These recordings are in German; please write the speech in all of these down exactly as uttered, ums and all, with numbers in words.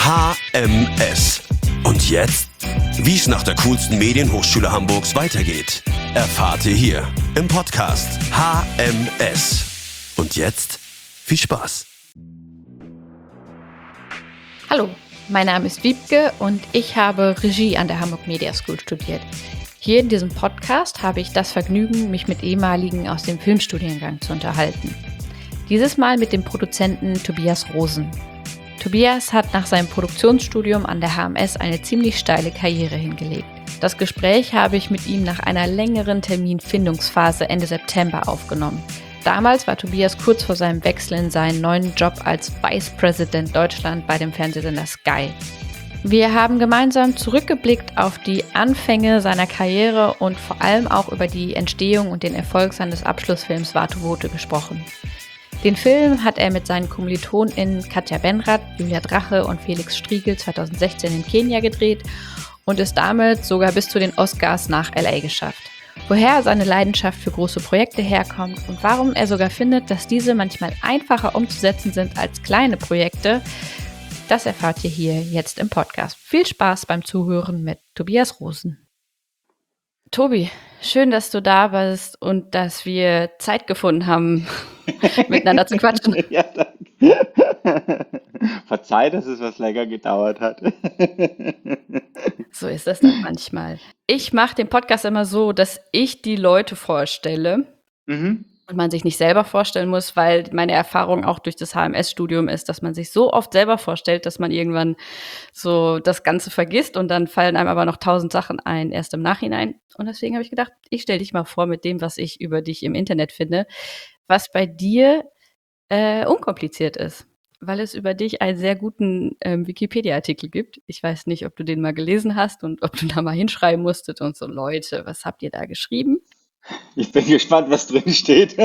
H M S. Und jetzt? Wie es nach der coolsten Medienhochschule Hamburgs weitergeht, erfahrt ihr hier im Podcast H M S. Und jetzt viel Spaß. Hallo, mein Name ist Wiebke und ich habe Regie an der Hamburg Media School studiert. Hier in diesem Podcast habe ich das Vergnügen, mich mit ehemaligen aus dem Filmstudiengang zu unterhalten. Dieses Mal mit dem Produzenten Tobias Rosen. Tobias hat nach seinem Produktionsstudium an der H M S eine ziemlich steile Karriere hingelegt. Das Gespräch habe ich mit ihm nach einer längeren Terminfindungsphase Ende September aufgenommen. Damals war Tobias kurz vor seinem Wechsel in seinen neuen Job als Vice President Deutschland bei dem Fernsehsender Sky. Wir haben gemeinsam zurückgeblickt auf die Anfänge seiner Karriere und vor allem auch über die Entstehung und den Erfolg seines Abschlussfilms Watu Wote gesprochen. Den Film hat er mit seinen KommilitonInnen Katja Benrath, Julia Drache und Felix Striegel zweitausendsechzehn in Kenia gedreht und ist damit sogar bis zu den Oscars nach L A geschafft. Woher seine Leidenschaft für große Projekte herkommt und warum er sogar findet, dass diese manchmal einfacher umzusetzen sind als kleine Projekte, das erfahrt ihr hier jetzt im Podcast. Viel Spaß beim Zuhören mit Tobias Rosen. Tobi, schön, dass du da bist und dass wir Zeit gefunden haben, miteinander zu quatschen. Ja, danke. Verzeih, dass es was länger gedauert hat. So ist das dann manchmal. Ich mache den Podcast immer so, dass ich die Leute vorstelle. Mhm. Und man sich nicht selber vorstellen muss, weil meine Erfahrung auch durch das H M S-Studium ist, dass man sich so oft selber vorstellt, dass man irgendwann so das Ganze vergisst und dann fallen einem aber noch tausend Sachen ein, erst im Nachhinein. Und deswegen habe ich gedacht, ich stelle dich mal vor mit dem, was ich über dich im Internet finde, was bei dir äh, unkompliziert ist, weil es über dich einen sehr guten ähm, Wikipedia-Artikel gibt. Ich weiß nicht, ob du den mal gelesen hast und ob du da mal hinschreiben musstet und so, Leute, was habt ihr da geschrieben? Ich bin gespannt, was drin steht.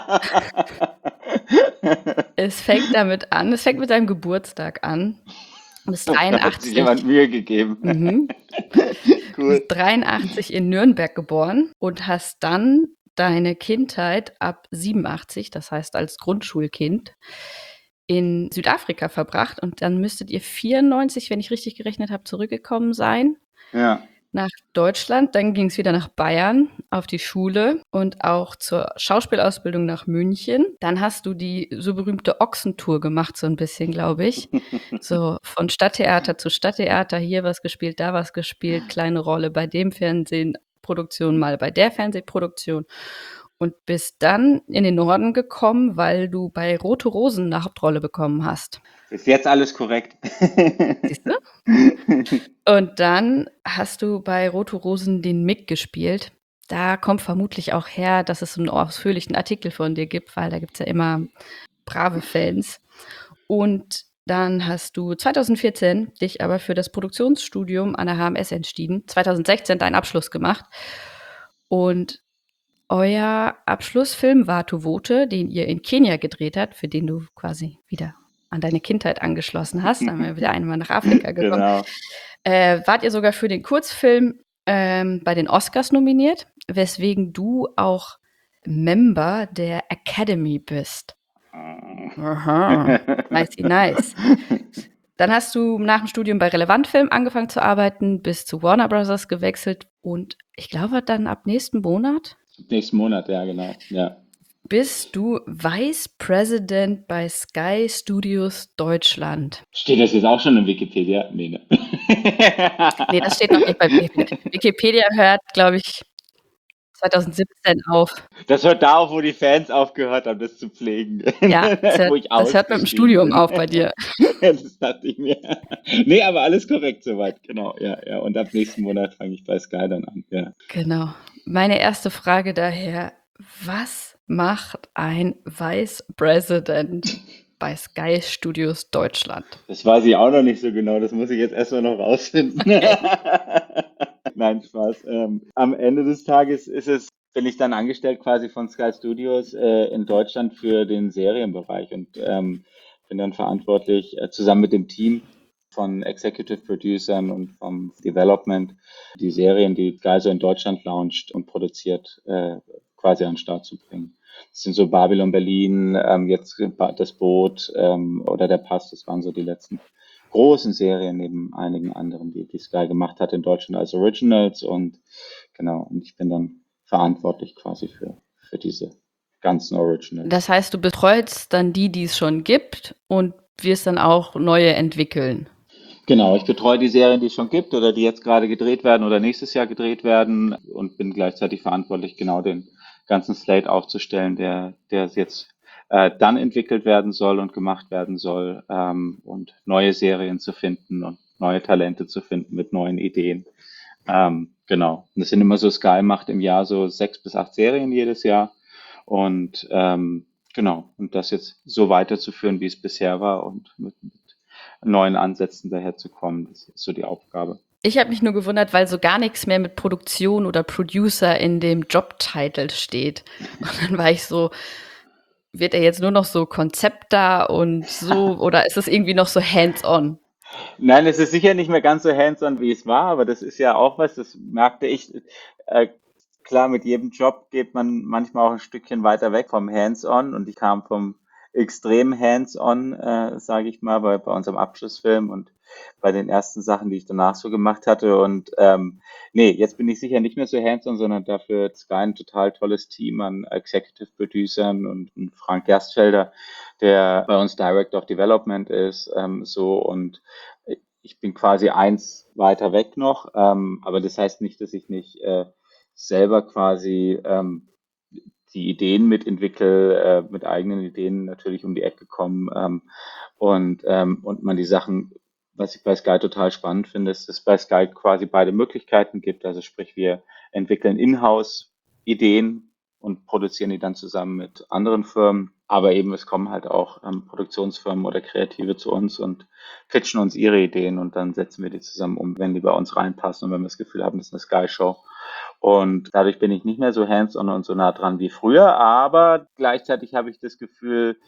Es fängt damit an, es fängt mit deinem Geburtstag an. Du bist dreiundachtzig. Da hat sich jemand Mühe gegeben. Mhm. Cool. Du bist dreiundachtzig in Nürnberg geboren und hast dann deine Kindheit ab siebenundachtzig, das heißt als Grundschulkind, in Südafrika verbracht. Und dann müsstet ihr vierundneunzig, wenn ich richtig gerechnet habe, zurückgekommen sein. Ja. Nach Deutschland, dann ging es wieder nach Bayern auf die Schule und auch zur Schauspielausbildung nach München. Dann hast du die so berühmte Ochsentour gemacht, so ein bisschen, glaube ich. So von Stadttheater zu Stadttheater, hier was gespielt, da was gespielt, kleine Rolle bei dem Fernsehproduktion, mal bei der Fernsehproduktion. Und bist dann in den Norden gekommen, weil du bei Rote Rosen eine Hauptrolle bekommen hast. Ist jetzt alles korrekt. Siehst du? Und dann hast du bei Rote Rosen den Mick gespielt. Da kommt vermutlich auch her, dass es einen ausführlichen Artikel von dir gibt, weil da gibt es ja immer brave Fans. Und dann hast du zweitausendvierzehn dich aber für das Produktionsstudium an der H M S entschieden. zweitausendsechzehn deinen Abschluss gemacht. Und euer Abschlussfilm Watu Wote, den ihr in Kenia gedreht habt, für den du quasi wieder an deine Kindheit angeschlossen hast, dann haben wir wieder einmal nach Afrika gekommen, genau. äh, wart ihr sogar für den Kurzfilm ähm, bei den Oscars nominiert, weswegen du auch Member der Academy bist. Aha, nice, nice. Dann hast du nach dem Studium bei Relevant Film angefangen zu arbeiten, bist zu Warner Brothers gewechselt und ich glaube dann ab nächsten Monat? Nächsten Monat, ja, genau, ja. Bist du Vice President bei Sky Studios Deutschland? Steht das jetzt auch schon in Wikipedia? Nee, ne? Nee, das steht noch nicht bei Wikipedia. Wikipedia hört, glaube ich, zweitausendsiebzehn auf. Das hört da auf, wo die Fans aufgehört haben, das zu pflegen. Ja, das hört, das hört mit dem Studium auf bei dir. Das dachte ich mir. Nee, aber alles korrekt soweit, genau. Ja, ja. Und ab nächsten Monat fange ich bei Sky dann an. Ja. Genau. Meine erste Frage daher, was macht ein Vice President bei Sky Studios Deutschland? Das weiß ich auch noch nicht so genau, das muss ich jetzt erstmal noch rausfinden. Nein, Spaß. Ähm, am Ende des Tages ist es, bin ich dann angestellt quasi von Sky Studios äh, in Deutschland für den Serienbereich und ähm, bin dann verantwortlich äh, zusammen mit dem Team von Executive Producern und vom Development die Serien, die Sky so in Deutschland launcht und produziert, äh, quasi an den Start zu bringen. Das sind so Babylon Berlin, ähm, jetzt das Boot ähm, oder der Pass, das waren so die letzten großen Serien neben einigen anderen, die, die Sky gemacht hat in Deutschland als Originals. Und genau, und ich bin dann verantwortlich quasi für, für diese ganzen Originals. Das heißt, du betreust dann die, die es schon gibt und wirst dann auch neue entwickeln. Genau, ich betreue die Serien, die es schon gibt oder die jetzt gerade gedreht werden oder nächstes Jahr gedreht werden und bin gleichzeitig verantwortlich, genau den ganzen Slate aufzustellen, der, der jetzt äh, dann entwickelt werden soll und gemacht werden soll, ähm, und neue Serien zu finden und neue Talente zu finden mit neuen Ideen. Ähm, genau. Und das sind immer so, Sky macht im Jahr so sechs bis acht Serien jedes Jahr. Und ähm, genau, und das jetzt so weiterzuführen, wie es bisher war und mit, mit neuen Ansätzen daherzukommen, das ist so die Aufgabe. Ich habe mich nur gewundert, weil so gar nichts mehr mit Produktion oder Producer in dem Jobtitel steht. Und dann war ich so, wird er jetzt nur noch so Konzept da und so, oder ist es irgendwie noch so hands-on? Nein, es ist sicher nicht mehr ganz so hands-on, wie es war, aber das ist ja auch was, das merkte ich. Äh, klar, mit jedem Job geht man manchmal auch ein Stückchen weiter weg vom hands-on und ich kam vom extrem hands-on, äh, sage ich mal, bei, bei unserem Abschlussfilm und bei den ersten Sachen, die ich danach so gemacht hatte. Und ähm, nee, jetzt bin ich sicher nicht mehr so hands-on, sondern dafür hat Sky ein total tolles Team an Executive Producern und, und Frank Gerstfelder, der bei uns Director of Development ist, ähm, so, und ich bin quasi eins weiter weg noch, ähm, aber das heißt nicht, dass ich nicht äh, selber quasi ähm, die Ideen mitentwickle, äh, mit eigenen Ideen natürlich um die Ecke kommen, ähm, und, ähm, und man die Sachen, was ich bei Sky total spannend finde, ist, dass es bei Sky quasi beide Möglichkeiten gibt. Also sprich, wir entwickeln in-house Ideen und produzieren die dann zusammen mit anderen Firmen. Aber eben, es kommen halt auch ähm, Produktionsfirmen oder Kreative zu uns und pitchen uns ihre Ideen und dann setzen wir die zusammen um, wenn die bei uns reinpassen und wenn wir das Gefühl haben, das ist eine Sky-Show. Und dadurch bin ich nicht mehr so hands-on und so nah dran wie früher, aber gleichzeitig habe ich das Gefühl,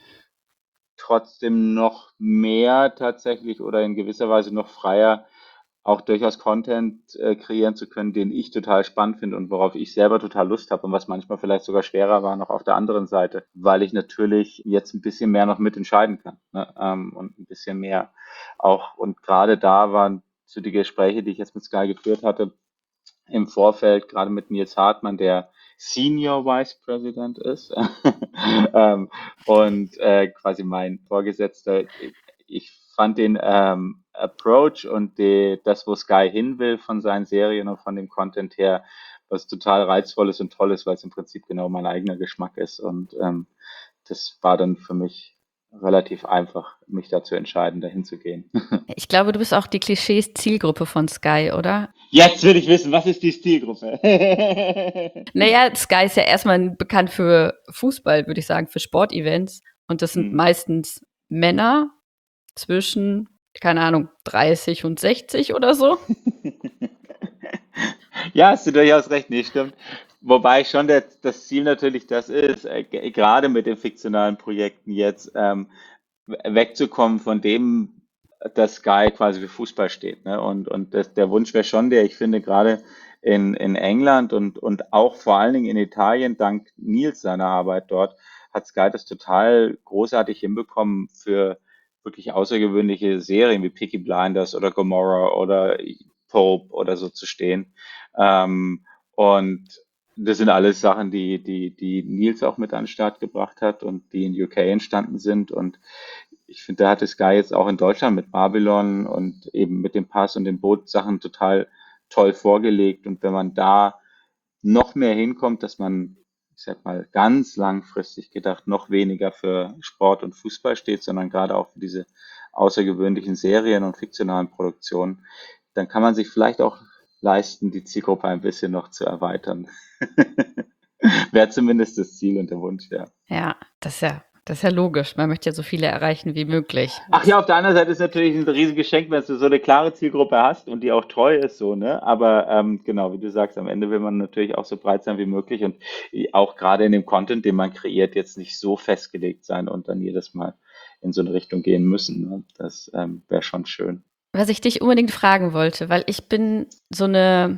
trotzdem noch mehr tatsächlich oder in gewisser Weise noch freier auch durchaus Content äh, kreieren zu können, den ich total spannend finde und worauf ich selber total Lust habe und was manchmal vielleicht sogar schwerer war noch auf der anderen Seite, weil ich natürlich jetzt ein bisschen mehr noch mitentscheiden kann, ne? ähm, und ein bisschen mehr auch, und gerade da waren so die Gespräche, die ich jetzt mit Sky geführt hatte, im Vorfeld, gerade mit Nils Hartmann, der Senior Vice President ist ähm, und äh, quasi mein Vorgesetzter. Ich fand den ähm, Approach und die, das, wo Sky hin will von seinen Serien und von dem Content her, was total reizvolles und tolles, weil es im Prinzip genau mein eigener Geschmack ist. Und ähm, das war dann für mich relativ einfach, mich dazu entscheiden, dahin zu gehen. Ich glaube, du bist auch die Klischees-Zielgruppe von Sky, oder? Jetzt will ich wissen, was ist die Zielgruppe? Naja, Sky ist ja erstmal bekannt für Fußball, würde ich sagen, für Sportevents. Und das sind Hm. meistens Männer zwischen, keine Ahnung, dreißig und sechzig oder so. Ja, hast du durchaus recht, nee, stimmt. Wobei schon der, das Ziel natürlich das ist, äh, g- gerade mit den fiktionalen Projekten jetzt ähm, w- wegzukommen von dem, dass Sky quasi für Fußball steht. Ne? Und, und das, der Wunsch wäre schon der, ich finde gerade in, in England und, und auch vor allen Dingen in Italien, dank Nils seiner Arbeit dort, hat Sky das total großartig hinbekommen, für wirklich außergewöhnliche Serien wie Peaky Blinders oder Gomorrah oder Pope oder so zu stehen. Ähm, und das sind alles Sachen, die, die, die Nils auch mit an den Start gebracht hat und die in U K entstanden sind. Und ich finde, da hatte Sky jetzt auch in Deutschland mit Babylon und eben mit dem Pass und dem Boot Sachen total toll vorgelegt. Und wenn man da noch mehr hinkommt, dass man, ich sag mal, ganz langfristig gedacht, noch weniger für Sport und Fußball steht, sondern gerade auch für diese außergewöhnlichen Serien und fiktionalen Produktionen, dann kann man sich vielleicht auch leisten, die Zielgruppe ein bisschen noch zu erweitern. Wäre zumindest das Ziel und der Wunsch, ja. Ja, das ist ja, das ist ja logisch. Man möchte ja so viele erreichen wie möglich. Ach ja, auf der anderen Seite ist natürlich ein riesiges Geschenk, wenn du so eine klare Zielgruppe hast und die auch treu ist, so, ne? Aber ähm, genau, wie du sagst, am Ende will man natürlich auch so breit sein wie möglich und auch gerade in dem Content, den man kreiert, jetzt nicht so festgelegt sein und dann jedes Mal in so eine Richtung gehen müssen. Ne? Das ähm, wäre schon schön. Was ich dich unbedingt fragen wollte, weil ich bin so eine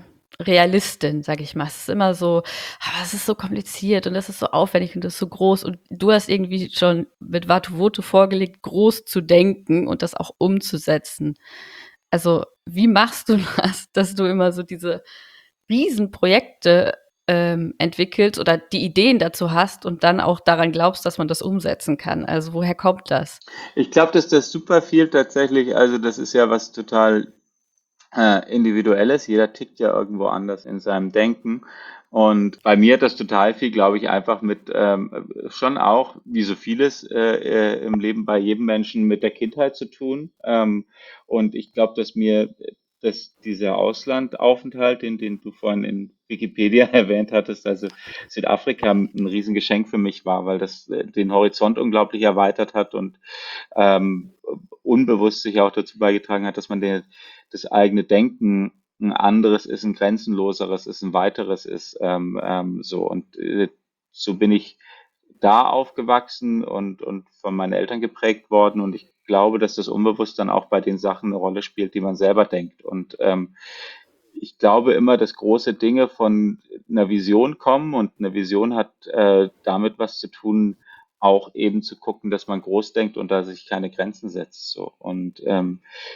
Realistin, sag ich mal. Es ist immer so, aber es ist so kompliziert und das ist so aufwendig und das ist so groß. Und du hast irgendwie schon mit Watu Woto vorgelegt, groß zu denken und das auch umzusetzen. Also wie machst du das, dass du immer so diese Riesenprojekte ähm, entwickelst oder die Ideen dazu hast und dann auch daran glaubst, dass man das umsetzen kann? Also woher kommt das? Ich glaube, dass das super viel tatsächlich, also das ist ja was total äh, Individuelles. Jeder tickt ja irgendwo anders in seinem Denken. Und bei mir hat das total viel, glaube ich, einfach mit ähm, schon auch, wie so vieles äh, äh, im Leben bei jedem Menschen, mit der Kindheit zu tun. Ähm, und ich glaube, dass mir dass dieser Auslandaufenthalt, den, den du vorhin in Wikipedia erwähnt hattest, also Südafrika ein Riesengeschenk für mich war, weil das äh, den Horizont unglaublich erweitert hat und ähm, unbewusst sich auch dazu beigetragen hat, dass man der, das eigene Denken ein anderes ist, ein grenzenloseres ist, ein weiteres ist. Ähm, ähm, so und äh, so bin ich da aufgewachsen und, und von meinen Eltern geprägt worden. Und ich glaube, dass das unbewusst dann auch bei den Sachen eine Rolle spielt, die man selber denkt. Und ähm, ich glaube immer, dass große Dinge von einer Vision kommen und eine Vision hat äh, damit was zu tun, auch eben zu gucken, dass man groß denkt und da sich keine Grenzen setzt. So. Und ähm,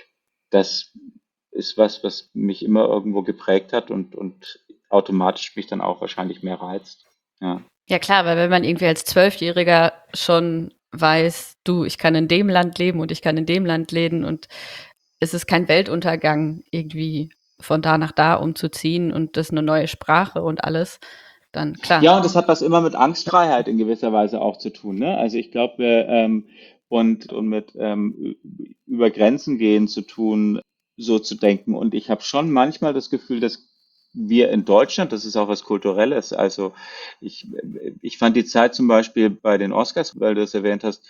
das ist was, was mich immer irgendwo geprägt hat und, und automatisch mich dann auch wahrscheinlich mehr reizt. Ja. Ja klar, weil wenn man irgendwie als Zwölfjähriger schon weiß, du, ich kann in dem Land leben und ich kann in dem Land leben und es ist kein Weltuntergang, irgendwie von da nach da umzuziehen und das ist eine neue Sprache und alles, dann klar. Ja, und das hat was immer mit Angstfreiheit in gewisser Weise auch zu tun, ne? Also ich glaube, wir, ähm, und, und mit ähm, über Grenzen gehen zu tun, so zu denken. Und ich habe schon manchmal das Gefühl, dass wir in Deutschland, das ist auch was Kulturelles. Also ich, ich fand die Zeit zum Beispiel bei den Oscars, weil du es erwähnt hast,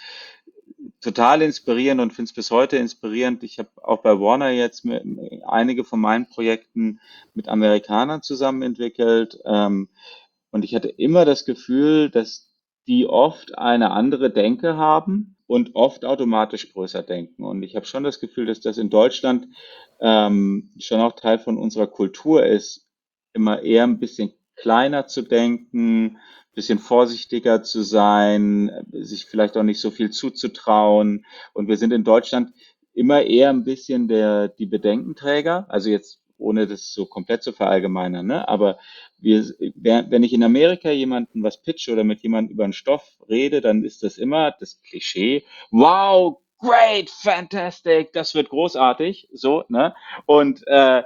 total inspirierend und finde es bis heute inspirierend. Ich habe auch bei Warner jetzt mit, einige von meinen Projekten mit Amerikanern zusammen entwickelt. Ähm, und ich hatte immer das Gefühl, dass die oft eine andere Denke haben und oft automatisch größer denken. Und ich habe schon das Gefühl, dass das in Deutschland ähm, schon auch Teil von unserer Kultur ist, immer eher ein bisschen kleiner zu denken, bisschen vorsichtiger zu sein, sich vielleicht auch nicht so viel zuzutrauen. Und wir sind in Deutschland immer eher ein bisschen der, die Bedenkenträger. Also jetzt ohne das so komplett zu verallgemeinern, ne? Aber wir, wenn ich in Amerika jemanden was pitche oder mit jemandem über einen Stoff rede, dann ist das immer das Klischee. Wow, great, fantastic, das wird großartig, so, ne? Und äh,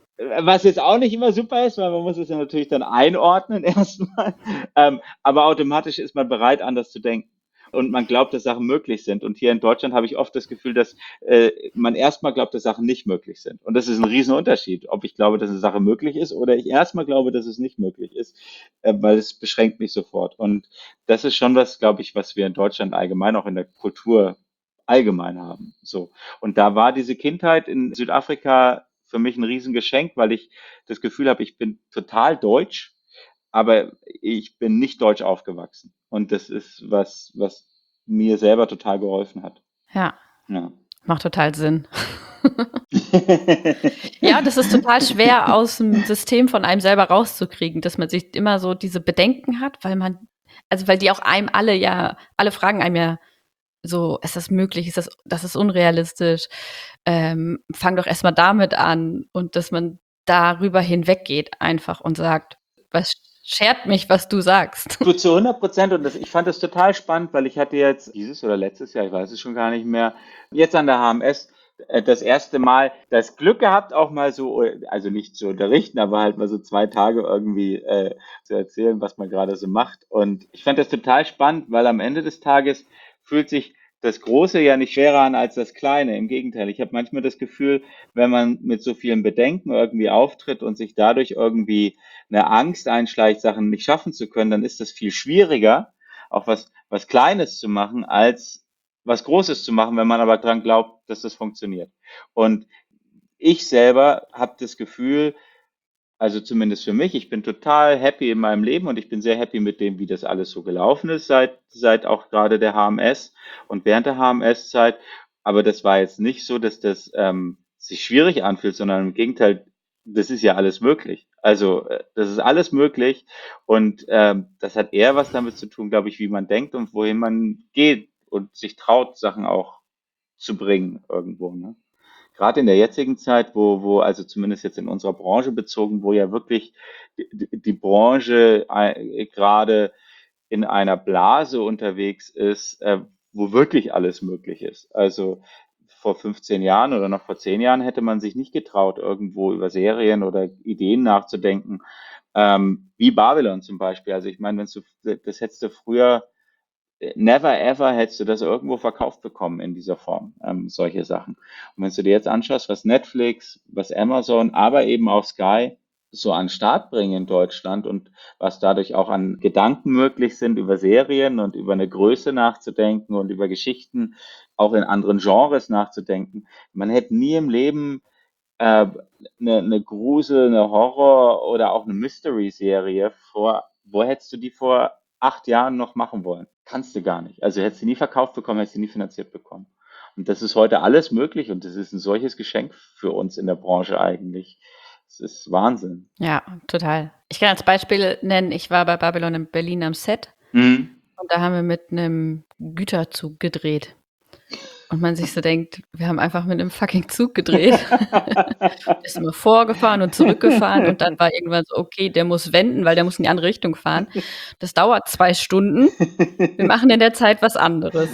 was jetzt auch nicht immer super ist, weil man muss es ja natürlich dann einordnen erstmal. Ähm, aber automatisch ist man bereit, anders zu denken. Und man glaubt, dass Sachen möglich sind. Und hier in Deutschland habe ich oft das Gefühl, dass äh, man erstmal glaubt, dass Sachen nicht möglich sind. Und das ist ein Riesenunterschied, ob ich glaube, dass eine Sache möglich ist oder ich erstmal glaube, dass es nicht möglich ist, äh, weil es beschränkt mich sofort. Und das ist schon was, glaube ich, was wir in Deutschland allgemein auch in der Kultur allgemein haben. So. Und da war diese Kindheit in Südafrika für mich ein Riesengeschenk, weil ich das Gefühl habe, ich bin total deutsch, aber ich bin nicht deutsch aufgewachsen. Und das ist was, was mir selber total geholfen hat. Ja, Ja. macht total Sinn. Ja, das ist total schwer aus dem System von einem selber rauszukriegen, dass man sich immer so diese Bedenken hat, weil man, also weil die auch einem alle ja, alle fragen einem ja so, ist das möglich, ist das, das ist unrealistisch, ähm, fang doch erstmal damit an und dass man darüber hinweggeht einfach und sagt, was schert mich, was du sagst. Du zu hundert Prozent und das, ich fand das total spannend, weil ich hatte jetzt dieses oder letztes Jahr, ich weiß es schon gar nicht mehr, jetzt an der H M S äh, das erste Mal das Glück gehabt, auch mal so, also nicht zu unterrichten, aber halt mal so zwei Tage irgendwie äh, zu erzählen, was man gerade so macht. Und ich fand das total spannend, weil am Ende des Tages fühlt sich das Große ja nicht schwerer an als das Kleine. Im Gegenteil, ich habe manchmal das Gefühl, wenn man mit so vielen Bedenken irgendwie auftritt und sich dadurch irgendwie eine Angst einschleicht, Sachen nicht schaffen zu können, dann ist das viel schwieriger, auch was, was Kleines zu machen, als was Großes zu machen, wenn man aber dran glaubt, dass das funktioniert. Und ich selber habe das Gefühl, also zumindest für mich, ich bin total happy in meinem Leben und ich bin sehr happy mit dem, wie das alles so gelaufen ist seit, seit auch gerade der H M S und während der H M S-Zeit. Aber das war jetzt nicht so, dass das ähm, sich schwierig anfühlt, sondern im Gegenteil, das ist ja alles möglich. Also äh, das ist alles möglich und ähm, das hat eher was damit zu tun, glaube ich, wie man denkt und wohin man geht und sich traut, Sachen auch zu bringen irgendwo. Ne? Gerade in der jetzigen Zeit, wo, wo, also zumindest jetzt in unserer Branche bezogen, wo ja wirklich die, die Branche äh, gerade in einer Blase unterwegs ist, äh, wo wirklich alles möglich ist. Also vor fünfzehn Jahren oder noch vor zehn Jahren hätte man sich nicht getraut, irgendwo über Serien oder Ideen nachzudenken, ähm, wie Babylon zum Beispiel. Also ich meine, wenn du, das hättest du früher never ever hättest du das irgendwo verkauft bekommen in dieser Form, ähm, solche Sachen. Und wenn du dir jetzt anschaust, was Netflix, was Amazon, aber eben auch Sky so an den Start bringen in Deutschland und was dadurch auch an Gedanken möglich sind über Serien und über eine Größe nachzudenken und über Geschichten auch in anderen Genres nachzudenken. Man hätte nie im Leben äh, eine, eine Grusel, eine Horror- oder auch eine Mystery-Serie vor, wo hättest du die vor acht Jahren noch machen wollen? Kannst du gar nicht. Also hättest du nie verkauft bekommen, hättest du nie finanziert bekommen. Und das ist heute alles möglich und das ist ein solches Geschenk für uns in der Branche eigentlich. Das ist Wahnsinn. Ja, total. Ich kann als Beispiel nennen, ich war bei Babylon in Berlin am Set Mhm. und da haben wir mit einem Güterzug gedreht. Und man sich so denkt, wir haben einfach mit einem fucking Zug gedreht. Ist immer vorgefahren und zurückgefahren und dann war irgendwann so, okay, der muss wenden, weil der muss in die andere Richtung fahren. Das dauert zwei Stunden. Wir machen in der Zeit was anderes.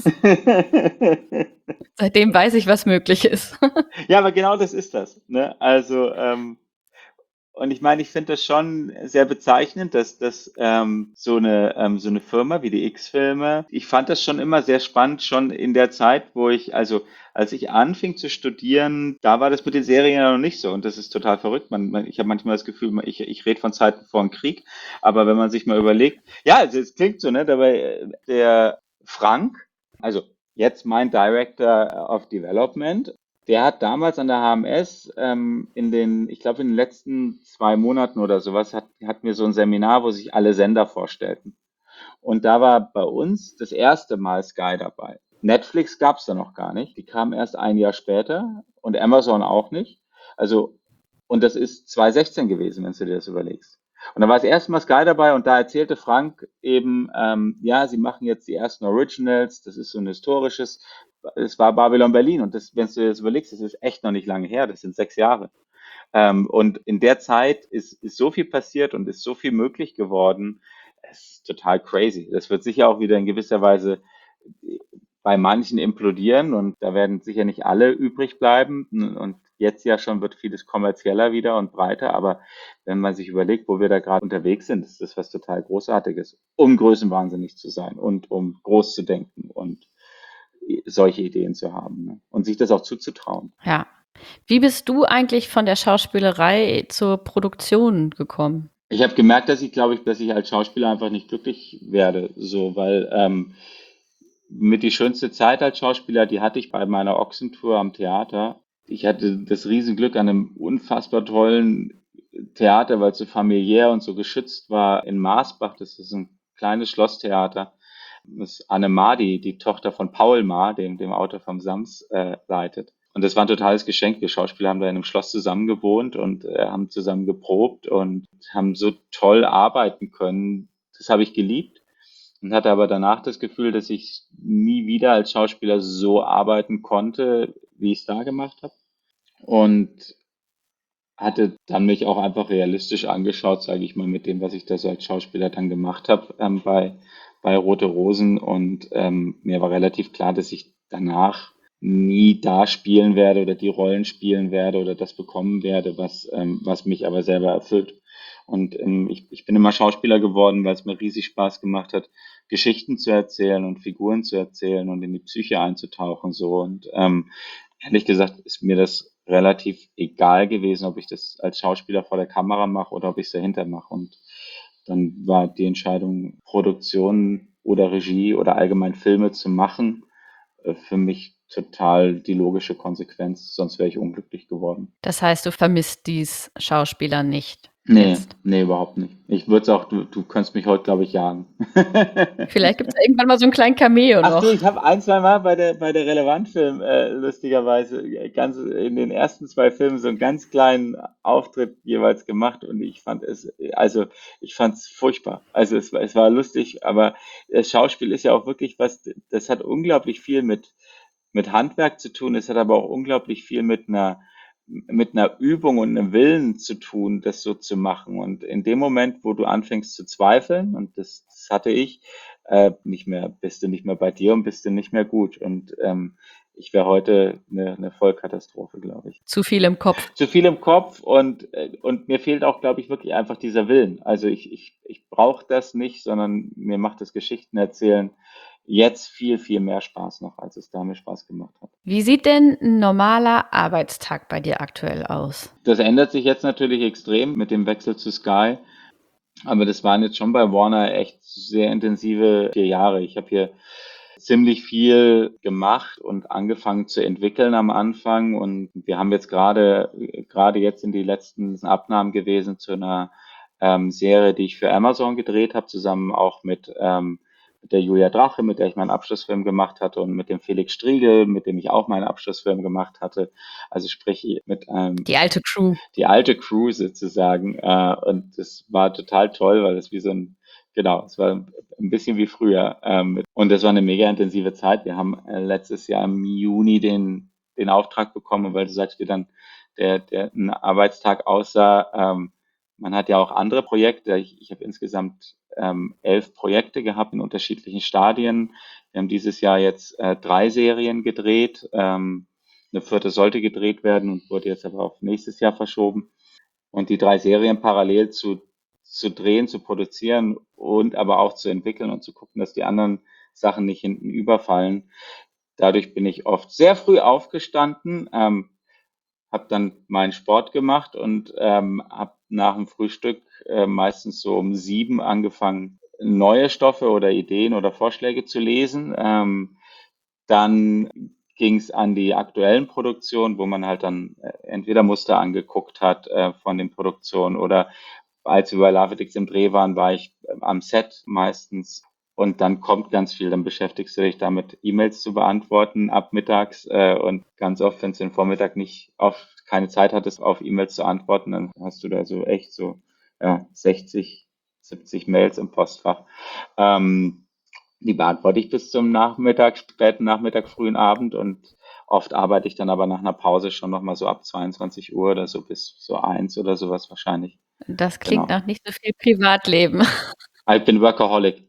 Seitdem weiß ich, was möglich ist. Ja, aber genau das ist das. Ne? Also ähm, und ich meine, ich finde das schon sehr bezeichnend, dass, dass ähm, so eine ähm, so eine Firma wie die X-Filme, ich fand das schon immer sehr spannend, schon in der Zeit, wo ich, also als ich anfing zu studieren, da war das mit den Serien ja noch nicht so und das ist total verrückt. Man, man, ich habe manchmal das Gefühl, ich, ich rede von Zeiten vor dem Krieg, aber wenn man sich mal überlegt, ja, also es klingt so, ne, dabei äh, der Frank, also jetzt mein Director of Development, der hat damals an der H M S ähm, in den, ich glaube in den letzten zwei Monaten oder sowas, hat, hatten wir so ein Seminar, wo sich alle Sender vorstellten. Und da war bei uns das erste Mal Sky dabei. Netflix gab es da noch gar nicht. Die kam erst ein Jahr später und Amazon auch nicht. Also, und das ist zwanzig sechzehn gewesen, wenn du dir das überlegst. Und da war das erste Mal Sky dabei und da erzählte Frank eben, ähm, ja, sie machen jetzt die ersten Originals, das ist so ein historisches, es war Babylon Berlin und das, wenn du dir das überlegst, das ist echt noch nicht lange her, das sind sechs Jahre. Ähm, und in der Zeit ist, ist so viel passiert und ist so viel möglich geworden, es ist total crazy. Das wird sicher auch wieder in gewisser Weise bei manchen implodieren und da werden sicher nicht alle übrig bleiben. Und jetzt ja schon wird vieles kommerzieller wieder und breiter, aber wenn man sich überlegt, wo wir da gerade unterwegs sind, ist das was total Großartiges, um größenwahnsinnig zu sein und um groß zu denken und solche Ideen zu haben, ne? Und sich das auch zuzutrauen. Ja. Wie bist du eigentlich von der Schauspielerei zur Produktion gekommen? Ich habe gemerkt, dass ich glaube ich, dass ich als Schauspieler einfach nicht glücklich werde, so, weil ähm, mit die schönste Zeit als Schauspieler, die hatte ich bei meiner Ochsentour am Theater. Ich hatte das Riesenglück an einem unfassbar tollen Theater, weil es so familiär und so geschützt war in Marsbach. Das ist ein kleines Schlosstheater. Das Anne Maar, die, die Tochter von Paul Maar, dem, dem Autor vom Sams, äh, leitet. Und das war ein totales Geschenk. Wir Schauspieler haben da in einem Schloss zusammen gewohnt und äh, haben zusammen geprobt und haben so toll arbeiten können. Das habe ich geliebt und hatte aber danach das Gefühl, dass ich nie wieder als Schauspieler so arbeiten konnte, wie ich es da gemacht habe. Und hatte dann mich auch einfach realistisch angeschaut, sage ich mal, mit dem, was ich da so als Schauspieler dann gemacht habe ähm, bei, bei Rote Rosen. Und ähm, mir war relativ klar, dass ich danach nie da spielen werde oder die Rollen spielen werde oder das bekommen werde, was, ähm, was mich aber selber erfüllt. Und ähm, ich, ich bin immer Schauspieler geworden, weil es mir riesig Spaß gemacht hat, Geschichten zu erzählen und Figuren zu erzählen und in die Psyche einzutauchen. So. Und ähm, ehrlich gesagt ist mir das relativ egal gewesen, ob ich das als Schauspieler vor der Kamera mache oder ob ich es dahinter mache. Und dann war die Entscheidung, Produktion oder Regie oder allgemein Filme zu machen, äh, für mich total die logische Konsequenz, sonst wäre ich unglücklich geworden. Das heißt, du vermisst dies Schauspieler nicht. Nee, jetzt? nee, überhaupt nicht. Ich würde es auch, du, du könntest mich heute, glaube ich, jagen. Vielleicht gibt es irgendwann mal so einen kleinen Cameo Ach du, noch. ich habe ein, zwei Mal bei der bei der Relevant-Film äh, lustigerweise äh, ganz in den ersten zwei Filmen so einen ganz kleinen Auftritt jeweils gemacht und ich fand es, also ich fand es furchtbar. Also es war, es war lustig, aber das Schauspiel ist ja auch wirklich was, das hat unglaublich viel mit mit Handwerk zu tun. Es hat aber auch unglaublich viel mit einer mit einer Übung und einem Willen zu tun, das so zu machen. Und in dem Moment, wo du anfängst zu zweifeln, und das, das hatte ich, äh, nicht mehr, bist du nicht mehr bei dir und bist du nicht mehr gut. Und ähm, ich wäre heute eine, eine Vollkatastrophe, glaube ich. Zu viel im Kopf. Zu viel im Kopf und, äh, und mir fehlt auch, glaube ich, wirklich einfach dieser Willen. Also ich, ich, ich brauche das nicht, sondern mir macht das Geschichten erzählen jetzt viel, viel mehr Spaß noch, als es da mir Spaß gemacht hat. Wie sieht denn ein normaler Arbeitstag bei dir aktuell aus? Das ändert sich jetzt natürlich extrem mit dem Wechsel zu Sky, aber das waren jetzt schon bei Warner echt sehr intensive vier Jahre. Ich habe hier ziemlich viel gemacht und angefangen zu entwickeln am Anfang und wir haben jetzt gerade gerade jetzt in die letzten Abnahmen gewesen zu einer ähm, Serie, die ich für Amazon gedreht habe, zusammen auch mit ähm, mit der Julia Drache, mit der ich meinen Abschlussfilm gemacht hatte und mit dem Felix Striegel, mit dem ich auch meinen Abschlussfilm gemacht hatte. Also sprich mit ähm, Die alte Crew. die alte Crew sozusagen. Äh, und das war total toll, weil es wie so ein, genau, es war ein bisschen wie früher. Ähm, und das war eine mega intensive Zeit. Wir haben äh, letztes Jahr im Juni den, den Auftrag bekommen, weil du sagst, wie dann der, der ein Arbeitstag aussah. Ähm, man hat ja auch andere Projekte. Ich, ich habe insgesamt ähm, elf Projekte gehabt in unterschiedlichen Stadien. Wir haben dieses Jahr jetzt äh, drei Serien gedreht. Ähm, eine vierte sollte gedreht werden und wurde jetzt aber auf nächstes Jahr verschoben. Und die drei Serien parallel zu, zu drehen, zu produzieren und aber auch zu entwickeln und zu gucken, dass die anderen Sachen nicht hinten überfallen. Dadurch bin ich oft sehr früh aufgestanden, ähm, habe dann meinen Sport gemacht und ähm, habe nach dem Frühstück äh, meistens so um sieben angefangen, neue Stoffe oder Ideen oder Vorschläge zu lesen. Ähm, dann ging es an die aktuellen Produktionen, wo man halt dann äh, entweder Muster angeguckt hat äh, von den Produktionen oder als wir bei Lavedix im Dreh waren, war ich äh, am Set meistens und dann kommt ganz viel, dann beschäftigst du dich damit, E-Mails zu beantworten ab mittags äh, und ganz oft, wenn du den Vormittag nicht auf keine Zeit hattest, auf E-Mails zu antworten, dann hast du da so echt so ja, sechzig, siebzig Mails im Postfach. Ähm, die beantworte ich bis zum Nachmittag, späten Nachmittag, frühen Abend und oft arbeite ich dann aber nach einer Pause schon nochmal so ab zweiundzwanzig Uhr oder so bis so eins oder sowas wahrscheinlich. Das klingt Genau. nach nicht so viel Privatleben. Ich bin Workaholic.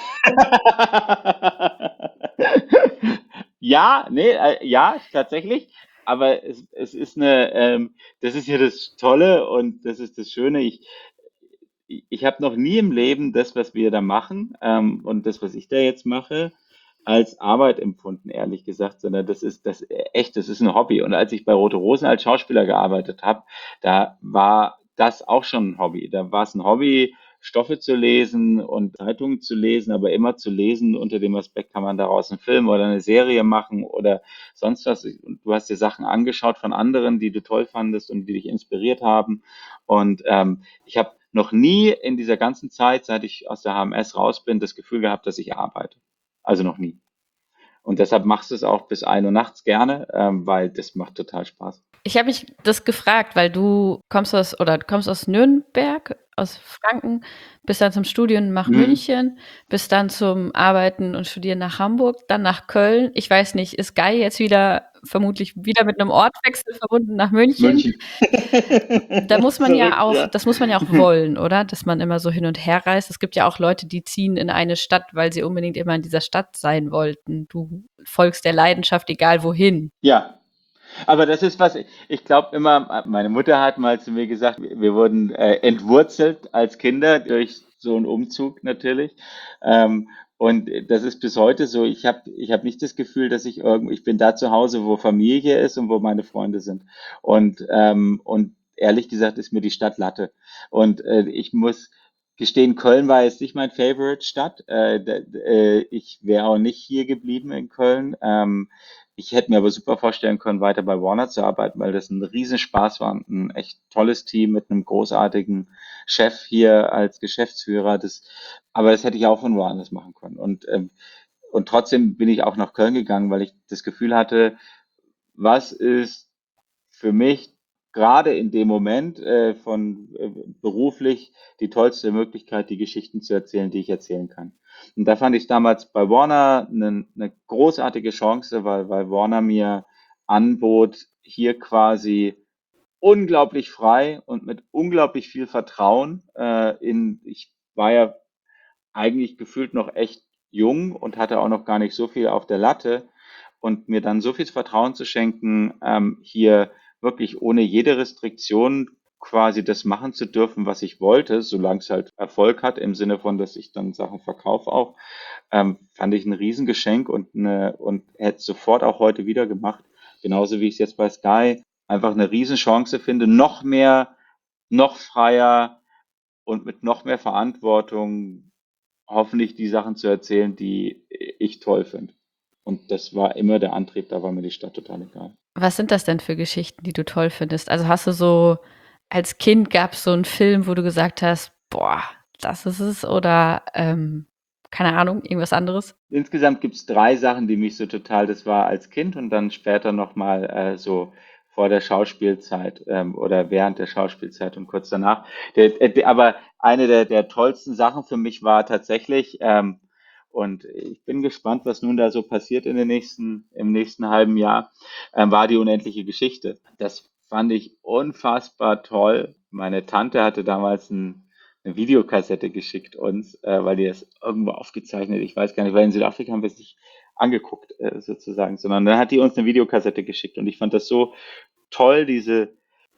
Ja, nee, äh, ja, tatsächlich. Aber es, es ist eine, ähm, das ist ja das Tolle und das ist das Schöne. Ich, ich habe noch nie im Leben das, was wir da machen, ähm, und das, was ich da jetzt mache, als Arbeit empfunden, ehrlich gesagt, sondern das ist das echt, das ist ein Hobby. Und als ich bei Rote Rosen als Schauspieler gearbeitet habe, da war das auch schon ein Hobby. Da war es ein Hobby, Stoffe zu lesen und Zeitungen zu lesen, aber immer zu lesen unter dem Aspekt, kann man daraus einen Film oder eine Serie machen oder sonst was. Und du hast dir Sachen angeschaut von anderen, die du toll fandest und die dich inspiriert haben. Und ähm, ich habe noch nie in dieser ganzen Zeit, seit ich aus der H M S raus bin, das Gefühl gehabt, dass ich arbeite. Also noch nie. Und deshalb machst du es auch bis ein Uhr nachts gerne, ähm, weil das macht total Spaß. Ich habe mich das gefragt, weil du kommst aus oder du kommst aus Nürnberg, aus Franken, bist dann zum Studium nach Mhm. München, bist dann zum Arbeiten und Studieren nach Hamburg, dann nach Köln. Ich weiß nicht, ist Guy jetzt wieder vermutlich wieder mit einem Ortwechsel verbunden nach München? München. Da muss man ja Verrückt, auch, ja. das muss man ja auch wollen, oder? Dass man immer so hin und her reist. Es gibt ja auch Leute, die ziehen in eine Stadt, weil sie unbedingt immer in dieser Stadt sein wollten. Du folgst der Leidenschaft, egal wohin. Ja, aber das ist was, ich glaube immer, meine Mutter hat mal zu mir gesagt, wir wir wurden äh, entwurzelt als Kinder durch so einen Umzug natürlich. Ähm, und das ist bis heute so. Ich habe ich hab nicht das Gefühl, dass ich irgendwo, ich bin da zu Hause, wo Familie ist und wo meine Freunde sind. Und, ähm, und ehrlich gesagt ist mir die Stadt Latte. Und äh, ich muss gestehen, Köln war jetzt nicht mein Favorite Stadt. Äh, d- d- äh, ich wäre auch nicht hier geblieben in Köln. Ähm, Ich hätte mir aber super vorstellen können, weiter bei Warner zu arbeiten, weil das ein Riesenspaß war, ein echt tolles Team mit einem großartigen Chef hier als Geschäftsführer. Das, aber das hätte ich auch von woanders machen können. Und, ähm, und trotzdem bin ich auch nach Köln gegangen, weil ich das Gefühl hatte, was ist für mich gerade in dem Moment äh, von äh, beruflich die tollste Möglichkeit, die Geschichten zu erzählen, die ich erzählen kann. Und da fand ich damals bei Warner eine, eine großartige Chance, weil, weil Warner mir anbot, hier quasi unglaublich frei und mit unglaublich viel Vertrauen äh, in, ich war ja eigentlich gefühlt noch echt jung und hatte auch noch gar nicht so viel auf der Latte und mir dann so viel Vertrauen zu schenken, ähm, hier wirklich ohne jede Restriktion quasi das machen zu dürfen, was ich wollte, solange es halt Erfolg hat, im Sinne von, dass ich dann Sachen verkaufe auch, ähm, fand ich ein Riesengeschenk und, eine, und hätte es sofort auch heute wieder gemacht. Genauso wie ich es jetzt bei Sky einfach eine Riesenchance finde, noch mehr, noch freier und mit noch mehr Verantwortung hoffentlich die Sachen zu erzählen, die ich toll finde. Und das war immer der Antrieb, da war mir die Stadt total egal. Was sind das denn für Geschichten, die du toll findest? Also hast du so, als Kind gab es so einen Film, wo du gesagt hast, boah, das ist es oder ähm, keine Ahnung, irgendwas anderes? Insgesamt gibt es drei Sachen, die mich so total, das war als Kind und dann später nochmal äh, so vor der Schauspielzeit ähm, oder während der Schauspielzeit und kurz danach. Der, äh, der, aber eine der, der tollsten Sachen für mich war tatsächlich, ähm, und ich bin gespannt, was nun da so passiert in den nächsten, im nächsten halben Jahr, ähm, war die unendliche Geschichte. Das fand ich unfassbar toll. Meine Tante hatte damals ein eine Videokassette geschickt uns, äh, weil die es irgendwo aufgezeichnet, ich weiß gar nicht, weil in Südafrika haben wir es nicht angeguckt äh, sozusagen, sondern dann hat die uns eine Videokassette geschickt und ich fand das so toll, diese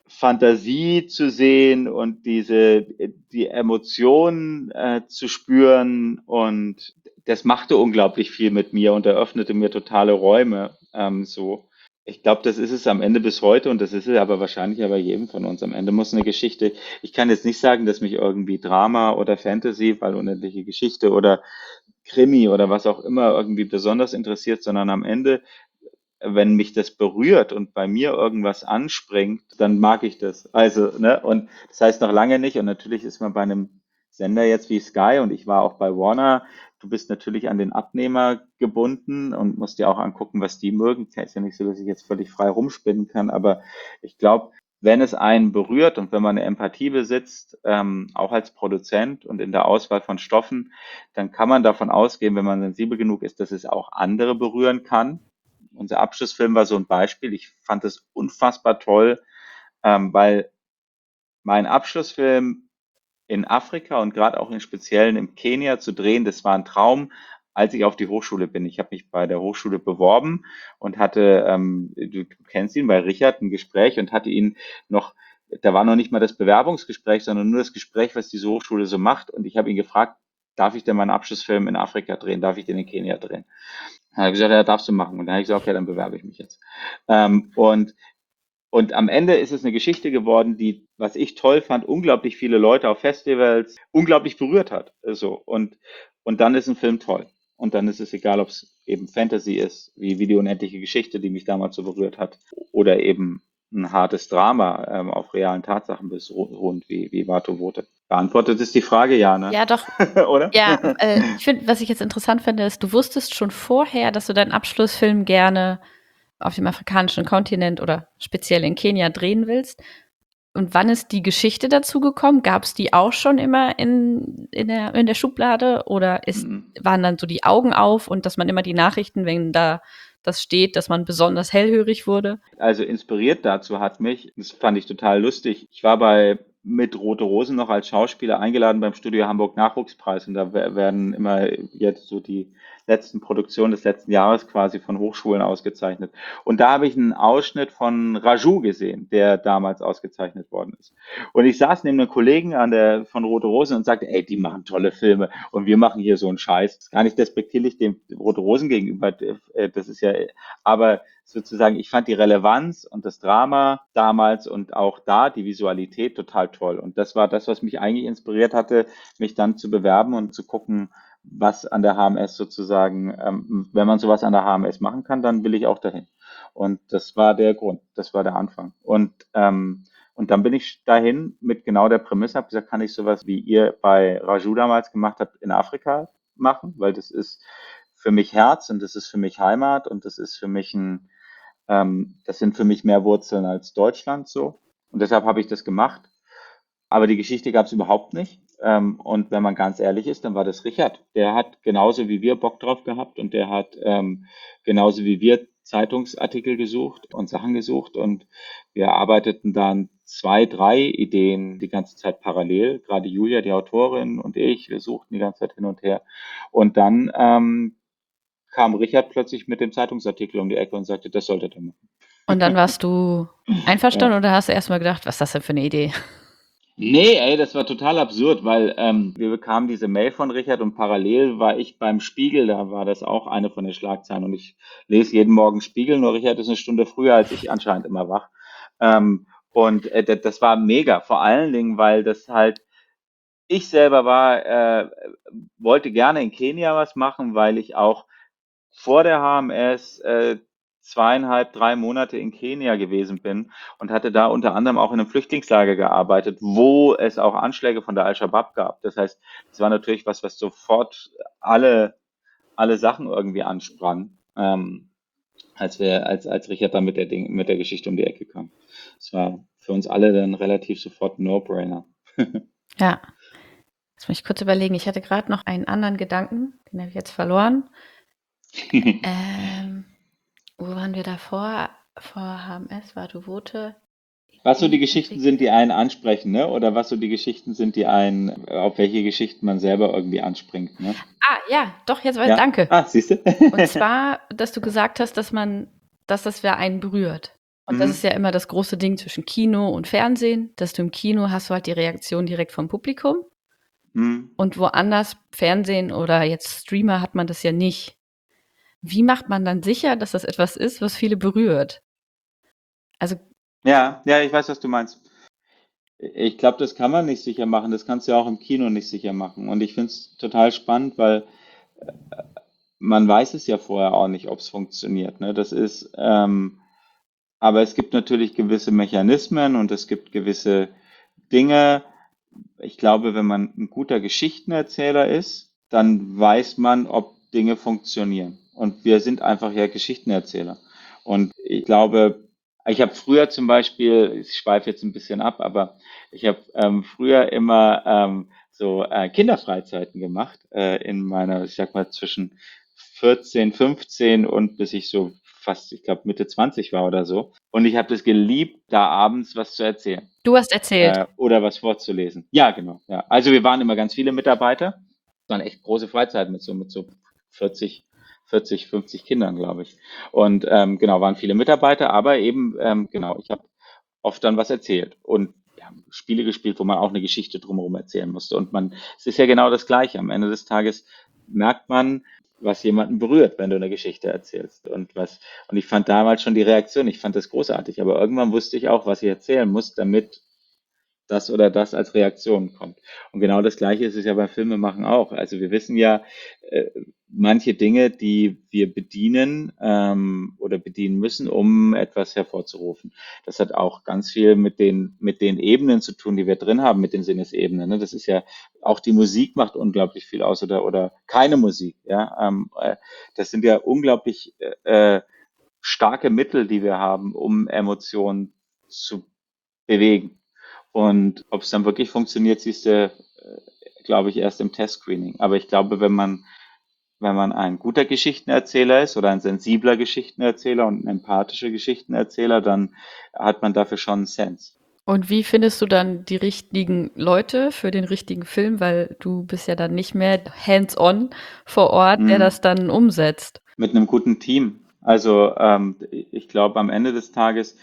Fantasie zu sehen und diese die Emotionen äh, zu spüren und das machte unglaublich viel mit mir und eröffnete mir totale Räume ähm, so. Ich glaube, das ist es am Ende bis heute und das ist es aber wahrscheinlich ja bei jedem von uns. Am Ende muss eine Geschichte, ich kann jetzt nicht sagen, dass mich irgendwie Drama oder Fantasy, weil unendliche Geschichte oder Krimi oder was auch immer irgendwie besonders interessiert, sondern am Ende, wenn mich das berührt und bei mir irgendwas anspringt, dann mag ich das. Also, ne, und das heißt noch lange nicht, und natürlich ist man bei einem Sender jetzt wie Sky und ich war auch bei Warner, du bist natürlich an den Abnehmer gebunden und musst dir auch angucken, was die mögen. Es ist ja nicht so, dass ich jetzt völlig frei rumspinnen kann, aber ich glaube, wenn es einen berührt und wenn man eine Empathie besitzt, ähm, auch als Produzent und in der Auswahl von Stoffen, dann kann man davon ausgehen, wenn man sensibel genug ist, dass es auch andere berühren kann. Unser Abschlussfilm war so ein Beispiel. Ich fand es unfassbar toll, ähm, weil mein Abschlussfilm in Afrika und gerade auch im Speziellen in Kenia zu drehen, das war ein Traum, als ich auf die Hochschule bin. Ich habe mich bei der Hochschule beworben und hatte, ähm, du, du kennst ihn, bei Richard ein Gespräch und hatte ihn noch, da war noch nicht mal das Bewerbungsgespräch, sondern nur das Gespräch, was diese Hochschule so macht. Und ich habe ihn gefragt, darf ich denn meinen Abschlussfilm in Afrika drehen? Darf ich den in Kenia drehen? Dann hat er gesagt, ja, darfst du machen. Und dann habe ich gesagt, okay, dann bewerbe ich mich jetzt. Ähm, und und am Ende ist es eine Geschichte geworden, die, was ich toll fand, unglaublich viele Leute auf Festivals unglaublich berührt hat. So. Und, und dann ist ein Film toll. Und dann ist es egal, ob es eben Fantasy ist, wie, wie die unendliche Geschichte, die mich damals so berührt hat, oder eben ein hartes Drama ähm, auf realen Tatsachen beruht, wie, wie Vato Vote. Beantwortet ist die Frage, ja, ne? Ja, doch. Oder? Ja, äh, ich finde, was ich jetzt interessant finde, ist, du wusstest schon vorher, dass du deinen Abschlussfilm gerne auf dem afrikanischen Kontinent oder speziell in Kenia drehen willst. Und wann ist die Geschichte dazu gekommen? Gab es die auch schon immer in, in, der, in der Schublade? Oder ist, Mhm. waren dann so die Augen auf und dass man immer die Nachrichten, wenn da das steht, dass man besonders hellhörig wurde? Also inspiriert dazu hat mich, das fand ich total lustig. Ich war bei mit Rote Rosen noch als Schauspieler eingeladen beim Studio Hamburg Nachwuchspreis und da wer- werden immer jetzt so die letzten Produktionen des letzten Jahres quasi von Hochschulen ausgezeichnet. Und da habe ich einen Ausschnitt von Raju gesehen, der damals ausgezeichnet worden ist. Und ich saß neben einem Kollegen an der von Rote Rosen und sagte, ey, die machen tolle Filme und wir machen hier so einen Scheiß. Das ist gar nicht despektierlich dem Rote Rosen gegenüber, äh, das ist ja, aber sozusagen, ich fand die Relevanz und das Drama damals und auch da die Visualität total toll. Und das war das, was mich eigentlich inspiriert hatte, mich dann zu bewerben und zu gucken, was an der H M S sozusagen, ähm, wenn man sowas an der H M S machen kann, dann will ich auch dahin. Und das war der Grund, das war der Anfang. Und, ähm, und dann bin ich dahin mit genau der Prämisse, habe gesagt, kann ich sowas, wie ihr bei Raju damals gemacht habt, in Afrika machen, weil das ist für mich Herz und das ist für mich Heimat und das ist für mich ein, ähm, das sind für mich mehr Wurzeln als Deutschland so. Und deshalb habe ich das gemacht. Aber die Geschichte gab es überhaupt nicht. Ähm, und wenn man ganz ehrlich ist, dann war das Richard. Der hat genauso wie wir Bock drauf gehabt und der hat ähm, genauso wie wir Zeitungsartikel gesucht und Sachen gesucht und wir arbeiteten dann zwei, drei Ideen die ganze Zeit parallel. Gerade Julia, die Autorin und ich, wir suchten die ganze Zeit hin und her. Und dann ähm, kam Richard plötzlich mit dem Zeitungsartikel um die Ecke und sagte, das sollte er machen. Und dann warst du einverstanden Ja. oder hast du erstmal gedacht, was ist das denn für eine Idee? Nee, ey, das war total absurd, weil ähm, wir bekamen diese Mail von Richard und parallel war ich beim Spiegel, da war das auch eine von den Schlagzeilen und ich lese jeden Morgen Spiegel, nur Richard ist eine Stunde früher als ich anscheinend immer wach. Ähm, und äh, das, das war mega, vor allen Dingen, weil das halt, ich selber war, äh, wollte gerne in Kenia was machen, weil ich auch vor der H M S äh, zweieinhalb, drei Monate in Kenia gewesen bin und hatte da unter anderem auch in einem Flüchtlingslager gearbeitet, wo es auch Anschläge von der Al-Shabaab gab. Das heißt, es war natürlich was, was sofort alle, alle Sachen irgendwie ansprang, ähm, als wir, als, als Richard dann mit der Ding, mit der Geschichte um die Ecke kam. Es war für uns alle dann relativ sofort ein No-Brainer. Ja, jetzt muss ich kurz überlegen. Ich hatte gerade noch einen anderen Gedanken, den habe ich jetzt verloren. Ähm, wo waren wir davor? Vor H M S war du Vote. Was so die Geschichten sind, die einen ansprechen, ne? Oder was so die Geschichten sind, die einen, auf welche Geschichten man selber irgendwie anspringt, ne? Ah, ja, doch, jetzt weiß Ja. danke. Ah, siehst du? Und zwar, dass du gesagt hast, dass man, dass das wer einen berührt. Und das Mhm. ist ja immer das große Ding zwischen Kino und Fernsehen, dass du im Kino hast du halt die Reaktion direkt vom Publikum Mhm. und woanders, Fernsehen oder jetzt Streamer, hat man das ja nicht. Wie macht man dann sicher, dass das etwas ist, was viele berührt? Also, Ja, ja, ich weiß, was du meinst. Ich glaube, das kann man nicht sicher machen. Das kannst du ja auch im Kino nicht sicher machen. Und ich finde es total spannend, weil man weiß es ja vorher auch nicht, ob es funktioniert. Ne? Das ist, ähm, aber es gibt natürlich gewisse Mechanismen und es gibt gewisse Dinge. Ich glaube, wenn man ein guter Geschichtenerzähler ist, dann weiß man, ob Dinge funktionieren. Und wir sind einfach ja Geschichtenerzähler. Und ich glaube, ich habe früher zum Beispiel, ich schweife jetzt ein bisschen ab, aber ich habe ähm, früher immer ähm, so äh, Kinderfreizeiten gemacht äh, in meiner, ich sag mal, zwischen vierzehn, fünfzehn und bis ich so fast, ich glaube, Mitte zwanzig war oder so. Und ich habe das geliebt, da abends was zu erzählen du hast erzählt. äh, oder was vorzulesen. Ja, genau. Ja. Also wir waren immer ganz viele Mitarbeiter. Das waren echt große Freizeiten mit so, mit so vierzig, vierzig, fünfzig Kindern, glaube ich. Und ähm, genau, waren viele Mitarbeiter, aber eben, ähm, genau, ich habe oft dann was erzählt und ja, Spiele gespielt, wo man auch eine Geschichte drumherum erzählen musste. Und man, es ist ja genau das Gleiche. Am Ende des Tages merkt man, was jemanden berührt, wenn du eine Geschichte erzählst. Und was, und ich fand damals schon die Reaktion, ich fand das großartig, aber irgendwann wusste ich auch, was ich erzählen muss, damit das oder das als Reaktion kommt. Und genau das Gleiche ist es ja beim Filmemachen auch. Also wir wissen ja, äh, manche Dinge, die wir bedienen ähm, oder bedienen müssen, um etwas hervorzurufen. Das hat auch ganz viel mit den, mit den Ebenen zu tun, die wir drin haben, mit den Sinnesebenen. Ne? Das ist ja, auch die Musik macht unglaublich viel aus oder, oder keine Musik. Ja? Ähm, äh, das sind ja unglaublich äh, starke Mittel, die wir haben, um Emotionen zu bewegen. Und ob es dann wirklich funktioniert, siehst du, äh, glaube ich, erst im Testscreening. Aber ich glaube, wenn man, wenn man ein guter Geschichtenerzähler ist oder ein sensibler Geschichtenerzähler und ein empathischer Geschichtenerzähler, dann hat man dafür schon einen Sense. Und wie findest du dann die richtigen Leute für den richtigen Film? Weil du bist ja dann nicht mehr hands-on vor Ort, der Mhm. das dann umsetzt. Mit einem guten Team. Also ähm, ich glaube, am Ende des Tages,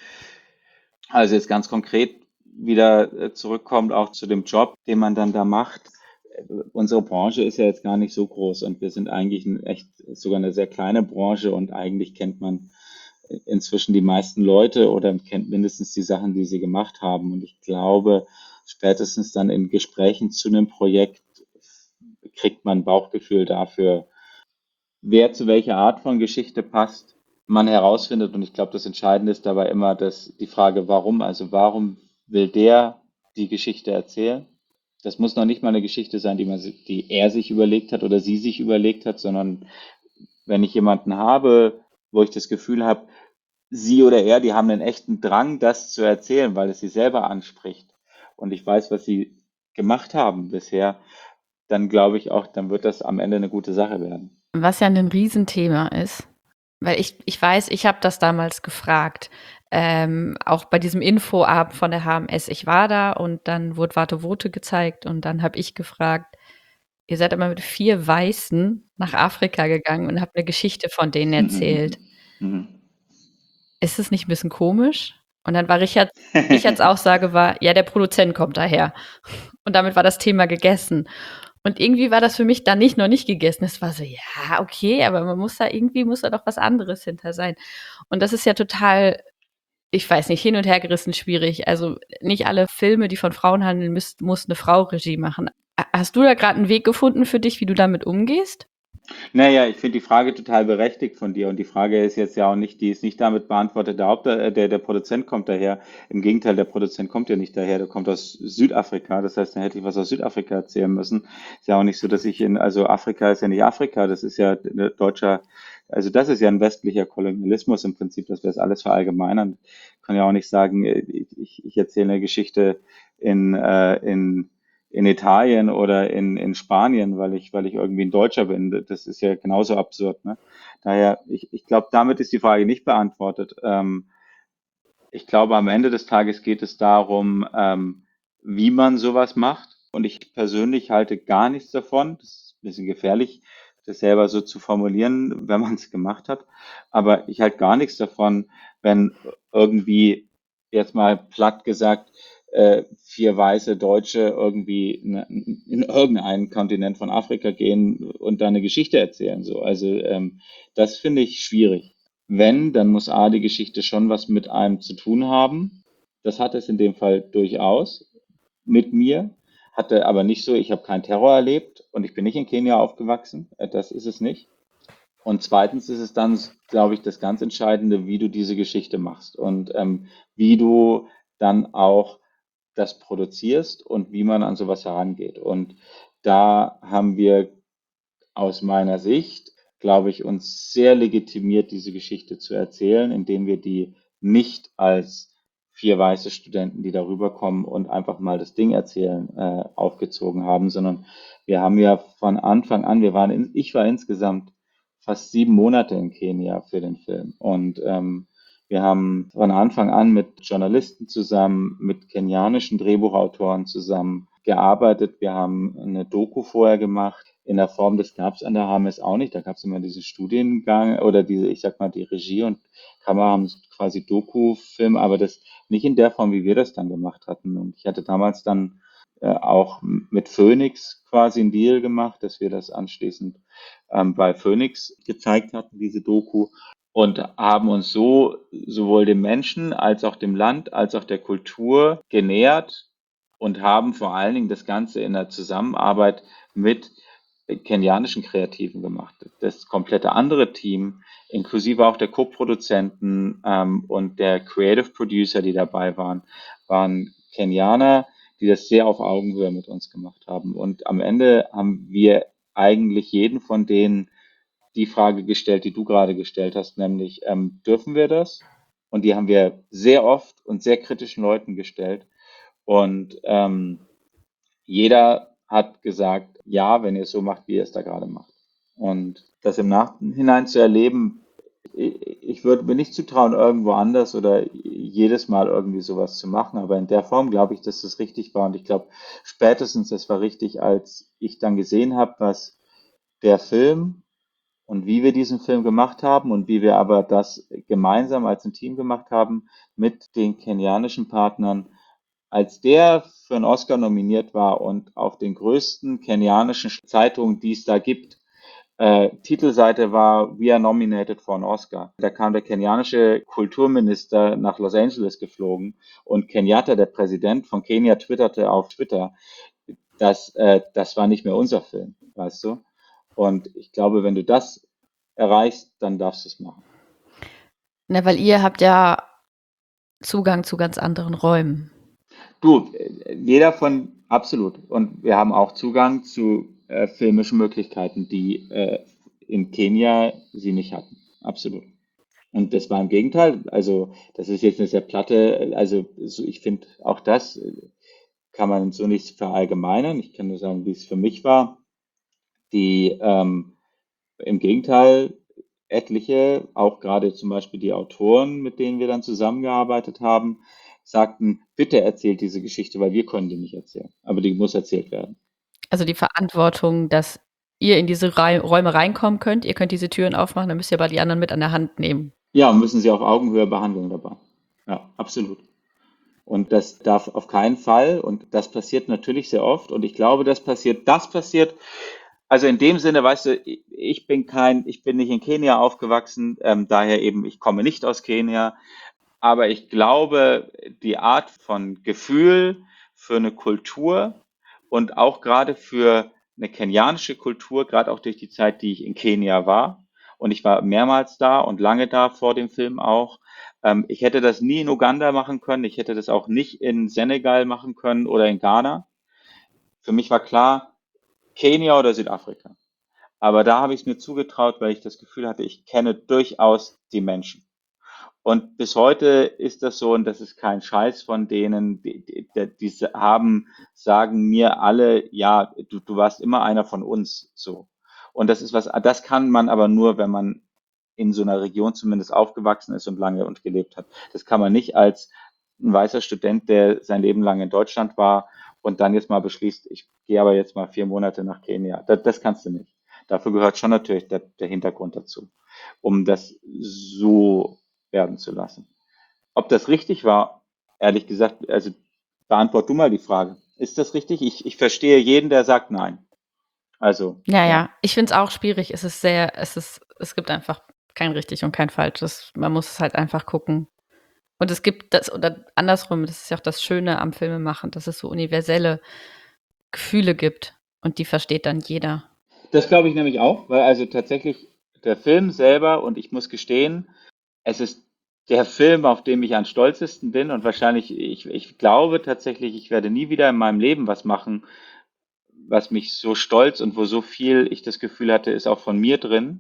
also jetzt ganz konkret wieder äh, zurückkommt auch zu dem Job, den man dann da macht. Äh, Unsere Branche ist ja jetzt gar nicht so groß und wir sind eigentlich ein echt sogar eine sehr kleine Branche und eigentlich kennt man inzwischen die meisten Leute oder kennt mindestens die Sachen, die sie gemacht haben. Und ich glaube, spätestens dann in Gesprächen zu einem Projekt kriegt man ein Bauchgefühl dafür, wer zu welcher Art von Geschichte passt, man herausfindet. Und ich glaube, das Entscheidende ist dabei immer dass die Frage, warum. Also warum will der die Geschichte erzählen? Das muss noch nicht mal eine Geschichte sein, die man, si- die er sich überlegt hat oder sie sich überlegt hat, sondern wenn ich jemanden habe, wo ich das Gefühl habe, sie oder er, die haben einen echten Drang, das zu erzählen, weil es sie selber anspricht. Und ich weiß, was sie gemacht haben bisher, dann glaube ich auch, dann wird das am Ende eine gute Sache werden. Was ja ein Riesenthema ist, weil ich, ich weiß, ich habe das damals gefragt, ähm, auch bei diesem Infoabend von der H M S. Ich war da und dann wurde Warte Wote gezeigt und dann habe ich gefragt, ihr seid immer mit vier Weißen nach Afrika gegangen und habt eine Geschichte von denen erzählt. Mhm. Ist es nicht ein bisschen komisch? Und dann war Richard, Richards Aussage war, ja, der Produzent kommt daher. Und damit war das Thema gegessen. Und irgendwie war das für mich dann nicht noch nicht gegessen. Es war so, ja, okay, aber man muss da irgendwie, muss da doch was anderes hinter sein. Und das ist ja total, ich weiß nicht, hin und her gerissen schwierig. Also nicht alle Filme, die von Frauen handeln, müsst, muss eine Frau Regie machen. Hast du da gerade einen Weg gefunden für dich, wie du damit umgehst? Naja, ich finde die Frage total berechtigt von dir und die Frage ist jetzt ja auch nicht, die ist nicht damit beantwortet, der, Haupt, äh, der, der Produzent kommt daher. Im Gegenteil, der Produzent kommt ja nicht daher, der kommt aus Südafrika. Das heißt, dann hätte ich was aus Südafrika erzählen müssen. Ist ja auch nicht so, dass ich in, also Afrika ist ja nicht Afrika, das ist ja ein deutscher, also das ist ja ein westlicher Kolonialismus im Prinzip, dass wir das alles verallgemeinern. Ich kann ja auch nicht sagen, äh, ich, ich erzähle eine Geschichte in, äh, in in Italien oder in, in Spanien, weil ich, weil ich irgendwie ein Deutscher bin. Das ist ja genauso absurd. Ne? Daher, ich, ich glaube, damit ist die Frage nicht beantwortet. Ähm, ich glaube, am Ende des Tages geht es darum, ähm, wie man sowas macht. Und ich persönlich halte gar nichts davon. Das ist ein bisschen gefährlich, das selber so zu formulieren, wenn man es gemacht hat. Aber ich halte gar nichts davon, wenn irgendwie jetzt mal platt gesagt äh, vier weiße Deutsche irgendwie in, in irgendeinen Kontinent von Afrika gehen und da eine Geschichte erzählen. So, also ähm, das finde ich schwierig. Wenn, dann muss A, die Geschichte schon was mit einem zu tun haben. Das hat es in dem Fall durchaus mit mir. Hatte aber nicht so, ich habe keinen Terror erlebt und ich bin nicht in Kenia aufgewachsen. Äh, Das ist es nicht. Und zweitens ist es dann, glaube ich, das ganz Entscheidende, wie du diese Geschichte machst und ähm, wie du dann auch das produzierst und wie man an sowas herangeht. Und da haben wir aus meiner Sicht, glaube ich, uns sehr legitimiert, diese Geschichte zu erzählen, indem wir die nicht als vier weiße Studenten, die darüber kommen und einfach mal das Ding erzählen, äh, aufgezogen haben, sondern wir haben ja von Anfang an, wir waren in, ich war insgesamt fast sieben Monate in Kenia für den Film und ähm, wir haben von Anfang an mit Journalisten zusammen, mit kenianischen Drehbuchautoren zusammen gearbeitet. Wir haben eine Doku vorher gemacht. In der Form, das gab es an der H M S auch nicht. Da gab es immer diesen Studiengang oder diese, ich sag mal, die Regie und Kamera haben quasi Doku-Film, aber das nicht in der Form, wie wir das dann gemacht hatten. Und ich hatte damals dann äh, auch mit Phoenix quasi einen Deal gemacht, dass wir das anschließend ähm, bei Phoenix gezeigt hatten, diese Doku und haben uns so sowohl dem Menschen als auch dem Land als auch der Kultur genähert und haben vor allen Dingen das Ganze in der Zusammenarbeit mit kenianischen Kreativen gemacht. Das komplette andere Team, inklusive auch der Co-Produzenten ähm, und der Creative Producer, die dabei waren, waren Kenianer, die das sehr auf Augenhöhe mit uns gemacht haben. Und am Ende haben wir eigentlich jeden von denen die Frage gestellt, die du gerade gestellt hast, nämlich, ähm, dürfen wir das? Und die haben wir sehr oft und sehr kritischen Leuten gestellt. Und ähm, jeder hat gesagt, ja, wenn ihr es so macht, wie ihr es da gerade macht. Und das im Nachhinein zu erleben, ich würde mir nicht zutrauen, irgendwo anders oder jedes Mal irgendwie sowas zu machen, aber in der Form glaube ich, dass das richtig war. Und ich glaube, spätestens das war richtig, als ich dann gesehen habe, was der Film und wie wir diesen Film gemacht haben und wie wir aber das gemeinsam als ein Team gemacht haben mit den kenianischen Partnern, als der für einen Oscar nominiert war und auf den größten kenianischen Zeitungen, die es da gibt, äh, Titelseite war We are nominated for an Oscar. Da kam der kenianische Kulturminister nach Los Angeles geflogen und Kenyatta, der Präsident von Kenia, twitterte auf Twitter, das, äh, das war nicht mehr unser Film, weißt du? Und ich glaube, wenn du das erreichst, dann darfst du es machen. Na, weil ihr habt ja Zugang zu ganz anderen Räumen. Du, äh, jeder von, absolut. Und wir haben auch Zugang zu äh, filmischen Möglichkeiten, die äh, in Kenia sie nicht hatten. Absolut. Und das war im Gegenteil. Also, das ist jetzt eine sehr platte, also so, ich finde auch das äh, kann man so nicht verallgemeinern. Ich kann nur sagen, wie es für mich war. Die ähm, Im Gegenteil, etliche, auch gerade zum Beispiel die Autoren, mit denen wir dann zusammengearbeitet haben, sagten, bitte erzählt diese Geschichte, weil wir können die nicht erzählen. Aber die muss erzählt werden. Also die Verantwortung, dass ihr in diese Rei- Räume reinkommen könnt, ihr könnt diese Türen aufmachen, dann müsst ihr aber die anderen mit an der Hand nehmen. Ja, und müssen sie auf Augenhöhe behandeln dabei. Ja, absolut. Und das darf auf keinen Fall, und das passiert natürlich sehr oft, und ich glaube, das passiert, das passiert, also in dem Sinne, weißt du, ich bin kein, ich bin nicht in Kenia aufgewachsen, ähm, daher eben, ich komme nicht aus Kenia, aber ich glaube, die Art von Gefühl für eine Kultur und auch gerade für eine kenianische Kultur, gerade auch durch die Zeit, die ich in Kenia war, und ich war mehrmals da und lange da vor dem Film auch. Ähm, ich hätte das nie in Uganda machen können, ich hätte das auch nicht in Senegal machen können oder in Ghana. Für mich war klar, Kenia oder Südafrika. Aber da habe ich es mir zugetraut, weil ich das Gefühl hatte, ich kenne durchaus die Menschen. Und bis heute ist das so, und das ist kein Scheiß von denen, die, die, die haben, sagen mir alle, ja, du, du warst immer einer von uns, so. Und das ist was, das kann man aber nur, wenn man in so einer Region zumindest aufgewachsen ist und lange und gelebt hat. Das kann man nicht als ein weißer Student, der sein Leben lang in Deutschland war und dann jetzt mal beschließt, ich gehe aber jetzt mal vier Monate nach Kenia. Das, das kannst du nicht. Dafür gehört schon natürlich der, der Hintergrund dazu, um das so werden zu lassen. Ob das richtig war, ehrlich gesagt, also beantwort du mal die Frage. Ist das richtig? Ich, ich verstehe jeden, der sagt nein. Also, Ja, ja. ja, ich finde es auch schwierig. Es ist sehr, es ist, es gibt einfach kein richtig und kein falsches. Man muss es halt einfach gucken. Und es gibt das, oder andersrum, das ist ja auch das Schöne am Filmemachen, dass es so universelle Gefühle gibt und die versteht dann jeder. Das glaube ich nämlich auch, weil also tatsächlich der Film selber, und ich muss gestehen, es ist der Film, auf dem ich am stolzesten bin, und wahrscheinlich, ich, ich glaube tatsächlich, ich werde nie wieder in meinem Leben was machen, was mich so stolz und wo so viel ich das Gefühl hatte, ist auch von mir drin.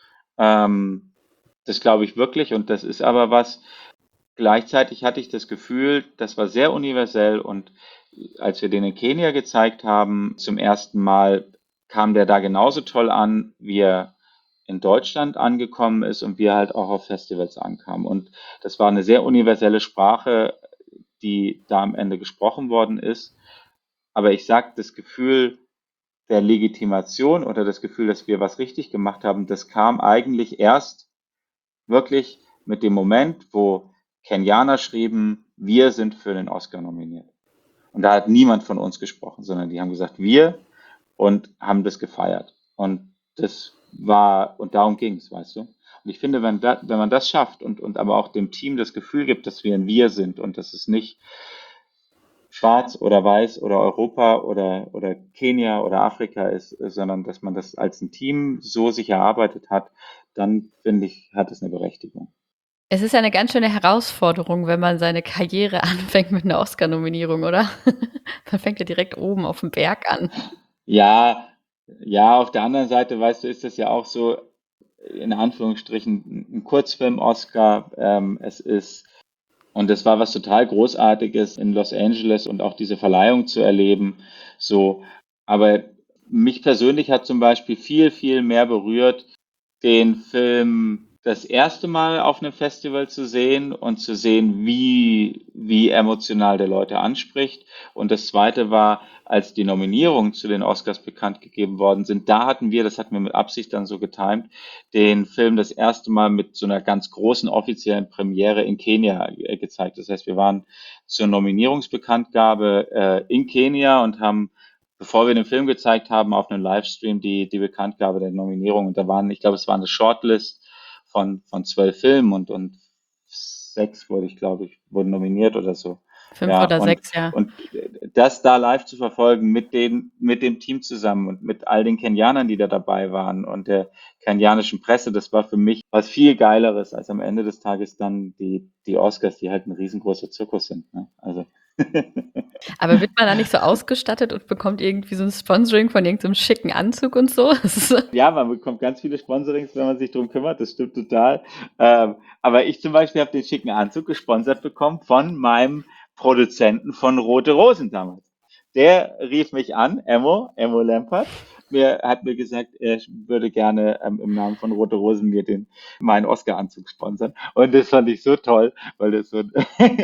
Ähm, Das glaube ich wirklich, und das ist aber was, gleichzeitig hatte ich das Gefühl, das war sehr universell, und als wir den in Kenia gezeigt haben, zum ersten Mal, kam der da genauso toll an, wie er in Deutschland angekommen ist und wie er halt auch auf Festivals ankam. Und das war eine sehr universelle Sprache, die da am Ende gesprochen worden ist. Aber ich sage, das Gefühl der Legitimation oder das Gefühl, dass wir was richtig gemacht haben, das kam eigentlich erst wirklich mit dem Moment, wo Kenianer schrieben, wir sind für den Oscar nominiert. Und da hat niemand von uns gesprochen, sondern die haben gesagt, wir, und haben das gefeiert. Und das war, und darum ging es, weißt du? Und ich finde, wenn, da, wenn man das schafft und, und aber auch dem Team das Gefühl gibt, dass wir ein Wir sind und dass es nicht schwarz oder weiß oder Europa oder, oder Kenia oder Afrika ist, sondern dass man das als ein Team so sich erarbeitet hat, dann finde ich, hat es eine Berechtigung. Es ist ja eine ganz schöne Herausforderung, wenn man seine Karriere anfängt mit einer Oscar-Nominierung, oder? Man fängt ja direkt oben auf dem Berg an. Ja, ja, auf der anderen Seite, weißt du, ist das ja auch so, in Anführungsstrichen, ein Kurzfilm-Oscar. Ähm, es ist, und das war was total Großartiges in Los Angeles und auch diese Verleihung zu erleben. So, aber mich persönlich hat zum Beispiel viel, viel mehr berührt, den Film das erste Mal auf einem Festival zu sehen und zu sehen, wie, wie emotional der Leute anspricht. Und das zweite war, als die Nominierungen zu den Oscars bekannt gegeben worden sind, da hatten wir, das hatten wir mit Absicht dann so getimt, den Film das erste Mal mit so einer ganz großen offiziellen Premiere in Kenia äh, gezeigt. Das heißt, wir waren zur Nominierungsbekanntgabe äh, in Kenia und haben, bevor wir den Film gezeigt haben, auf einem Livestream die, die Bekanntgabe der Nominierung. Und da waren, ich glaube, es war eine Shortlist von, von zwölf Filmen, und, und sechs wurde ich, glaube ich, wurden nominiert oder so. Fünf Ja, oder und, sechs, ja. und das da live zu verfolgen mit den, mit dem Team zusammen und mit all den Kenianern, die da dabei waren und der kenianischen Presse, das war für mich was viel Geileres als am Ende des Tages dann die, die Oscars, die halt ein riesengroßer Zirkus sind. Ne? Also. Aber wird man da nicht so ausgestattet und bekommt irgendwie so ein Sponsoring von irgendeinem schicken Anzug und so? Das ist so- Ja, man bekommt ganz viele Sponsorings, wenn man sich drum kümmert, das stimmt total. Ähm, aber ich zum Beispiel habe den schicken Anzug gesponsert bekommen von meinem Produzenten von Rote Rosen damals. Der rief mich an, Emo, Emo Lampert, mir, hat mir gesagt, er würde gerne ähm, im Namen von Rote Rosen mir den, meinen Oscar-Anzug sponsern. Und das fand ich so toll, weil das so,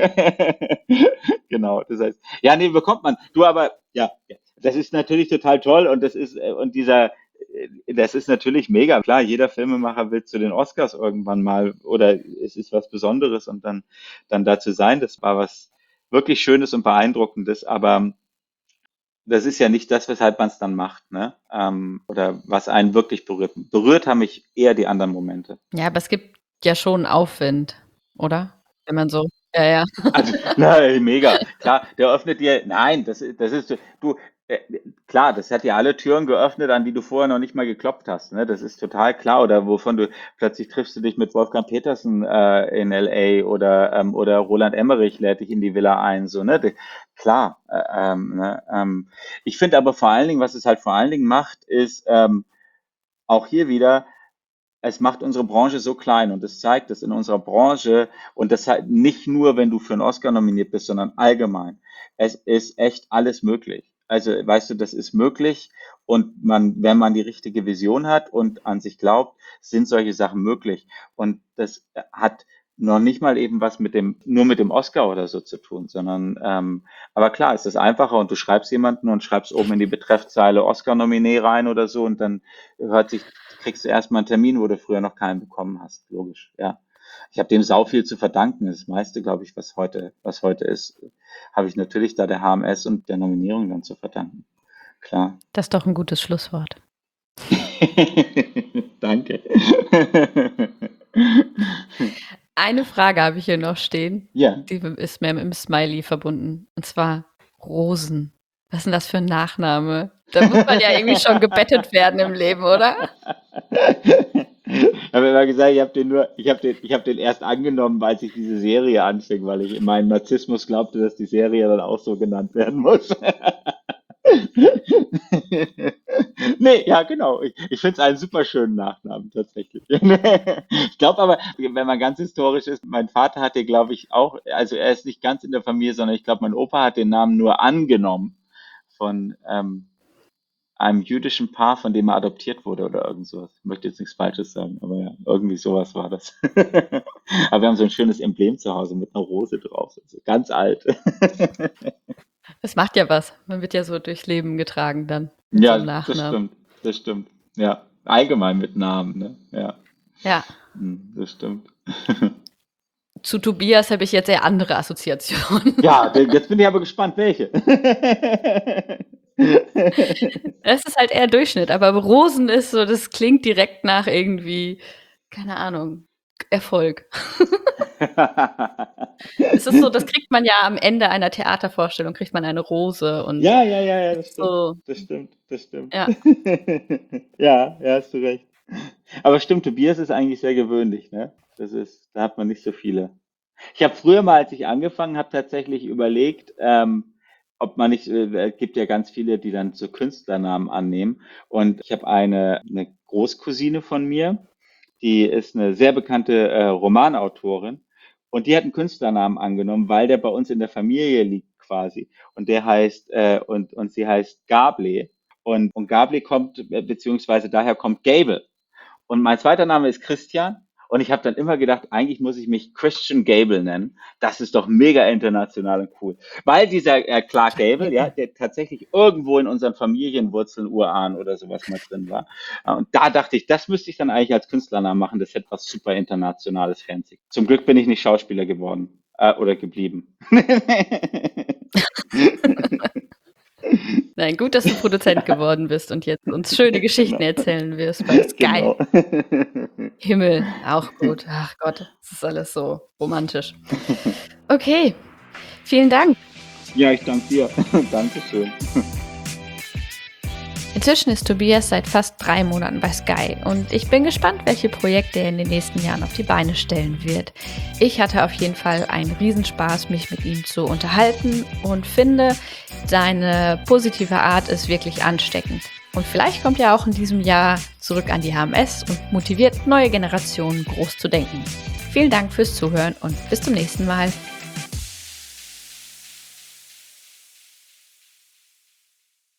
genau, das heißt, ja, nee, bekommt man. Du aber, ja, das ist natürlich total toll und das ist, äh, und dieser, das ist natürlich mega. Klar, jeder Filmemacher will zu den Oscars irgendwann mal oder es ist was Besonderes und dann, dann da zu sein, das war was wirklich Schönes und Beeindruckendes, aber das ist ja nicht das, weshalb man es dann macht, ne? Ähm, oder was einen wirklich berührt. Berührt haben mich eher die anderen Momente. Ja, aber es gibt ja schon Aufwind, oder? Wenn man so, ja, ja. Also, nein, mega. Klar, der öffnet dir, nein, das, ist- das ist, du, äh, klar, das hat dir alle Türen geöffnet, an die du vorher noch nicht mal geklopft hast, ne? Das ist total klar. Oder wovon du, plötzlich triffst du dich mit Wolfgang Petersen äh, in L A oder, ähm, oder Roland Emmerich lädt dich in die Villa ein, so, ne? D- Klar, äh, ähm, ne? Ähm, ich finde aber vor allen Dingen, was es halt vor allen Dingen macht, ist ähm, auch hier wieder, es macht unsere Branche so klein und es zeigt, dass in unserer Branche und das halt nicht nur, wenn du für einen Oscar nominiert bist, sondern allgemein, es ist echt alles möglich. Also, weißt du, das ist möglich und man, wenn man die richtige Vision hat und an sich glaubt, sind solche Sachen möglich. Und das hat noch nicht mal eben was mit dem, nur mit dem Oscar oder so zu tun, sondern, ähm, aber klar, es ist einfacher und du schreibst jemanden und schreibst oben in die Betreffzeile Oscar-Nominee rein oder so und dann hört sich kriegst du erstmal einen Termin, wo du früher noch keinen bekommen hast. Logisch, ja. Ich habe dem sau viel zu verdanken. Das meiste, glaube ich, was heute, was heute ist, habe ich natürlich da der H M S und der Nominierung dann zu verdanken. Klar. Das ist doch ein gutes Schlusswort. Danke. Eine Frage habe ich hier noch stehen. Ja. Die ist mir im Smiley verbunden. Und zwar Rosen. Was ist denn das für ein Nachname? Da muss man ja irgendwie schon gebettet werden im Leben, oder? Ich habe immer gesagt, ich habe den nur, ich habe den, ich habe den erst angenommen, als ich diese Serie anfing, weil ich in meinem Narzissmus glaubte, dass die Serie dann auch so genannt werden muss. Nee, ja, genau. Ich, ich finde es einen super schönen Nachnamen tatsächlich. Ich glaube aber, wenn man ganz historisch ist, mein Vater hat den, glaube ich, auch, also er ist nicht ganz in der Familie, sondern ich glaube, mein Opa hat den Namen nur angenommen von ähm, einem jüdischen Paar, von dem er adoptiert wurde oder irgend sowas. Ich möchte jetzt nichts Falsches sagen, aber ja, irgendwie sowas war das. Aber wir haben so ein schönes Emblem zu Hause mit einer Rose drauf, also ganz alt. Das macht ja was. Man wird ja so durchs Leben getragen dann mit so Ja, einem das Nachnamen. stimmt, das stimmt. Ja, allgemein mit Namen, ne? Ja, Ja. hm, das stimmt. Zu Tobias habe ich jetzt eher andere Assoziationen. Ja, de- jetzt bin ich aber gespannt, welche. Es ist halt eher Durchschnitt, aber Rosen ist so, das klingt direkt nach irgendwie, keine Ahnung, Erfolg. Es ist so, das kriegt man ja am Ende einer Theatervorstellung, kriegt man eine Rose und Ja, ja, ja, ja, das stimmt. so, Das stimmt, das stimmt. ja. Ja, ja, hast du recht. Aber stimmt, Tobias ist eigentlich sehr gewöhnlich, ne? Das ist, da hat man nicht so viele. Ich habe früher mal, als ich angefangen habe, tatsächlich überlegt, ähm, ob man nicht, äh, es gibt ja ganz viele, die dann so Künstlernamen annehmen. Und ich habe eine, eine Großcousine von mir, die ist eine sehr bekannte äh, Romanautorin und die hat einen Künstlernamen angenommen, weil der bei uns in der Familie liegt quasi. Und der heißt, äh, und, und sie heißt Gable. Und, und Gable kommt, äh, beziehungsweise daher kommt Gable. Und mein zweiter Name ist Christian. Und ich habe dann immer gedacht, eigentlich muss ich mich Christian Gable nennen. Das ist doch mega international und cool. Weil dieser äh, Clark Gable, ja, der tatsächlich irgendwo in unseren Familienwurzeln Urahn oder sowas mal drin war. Äh, Und da dachte ich, das müsste ich dann eigentlich als Künstlernamen machen. Das hätte was super Internationales, Fancy. Zum Glück bin ich nicht Schauspieler geworden. Äh, oder geblieben. Nein, gut, dass du Produzent geworden bist und jetzt uns schöne Geschichten Genau. erzählen wirst, weil es geil. Genau. Himmel, auch gut. Ach Gott, das ist alles so romantisch. Okay, Vielen Dank. Ja, ich danke dir. Dankeschön. Inzwischen ist Tobias seit fast drei Monaten bei Sky und ich bin gespannt, welche Projekte er in den nächsten Jahren auf die Beine stellen wird. Ich hatte auf jeden Fall einen Riesenspaß, mich mit ihm zu unterhalten und finde, seine positive Art ist wirklich ansteckend. Und vielleicht kommt er auch in diesem Jahr zurück an die H M S und motiviert neue Generationen groß zu denken. Vielen Dank fürs Zuhören und bis zum nächsten Mal.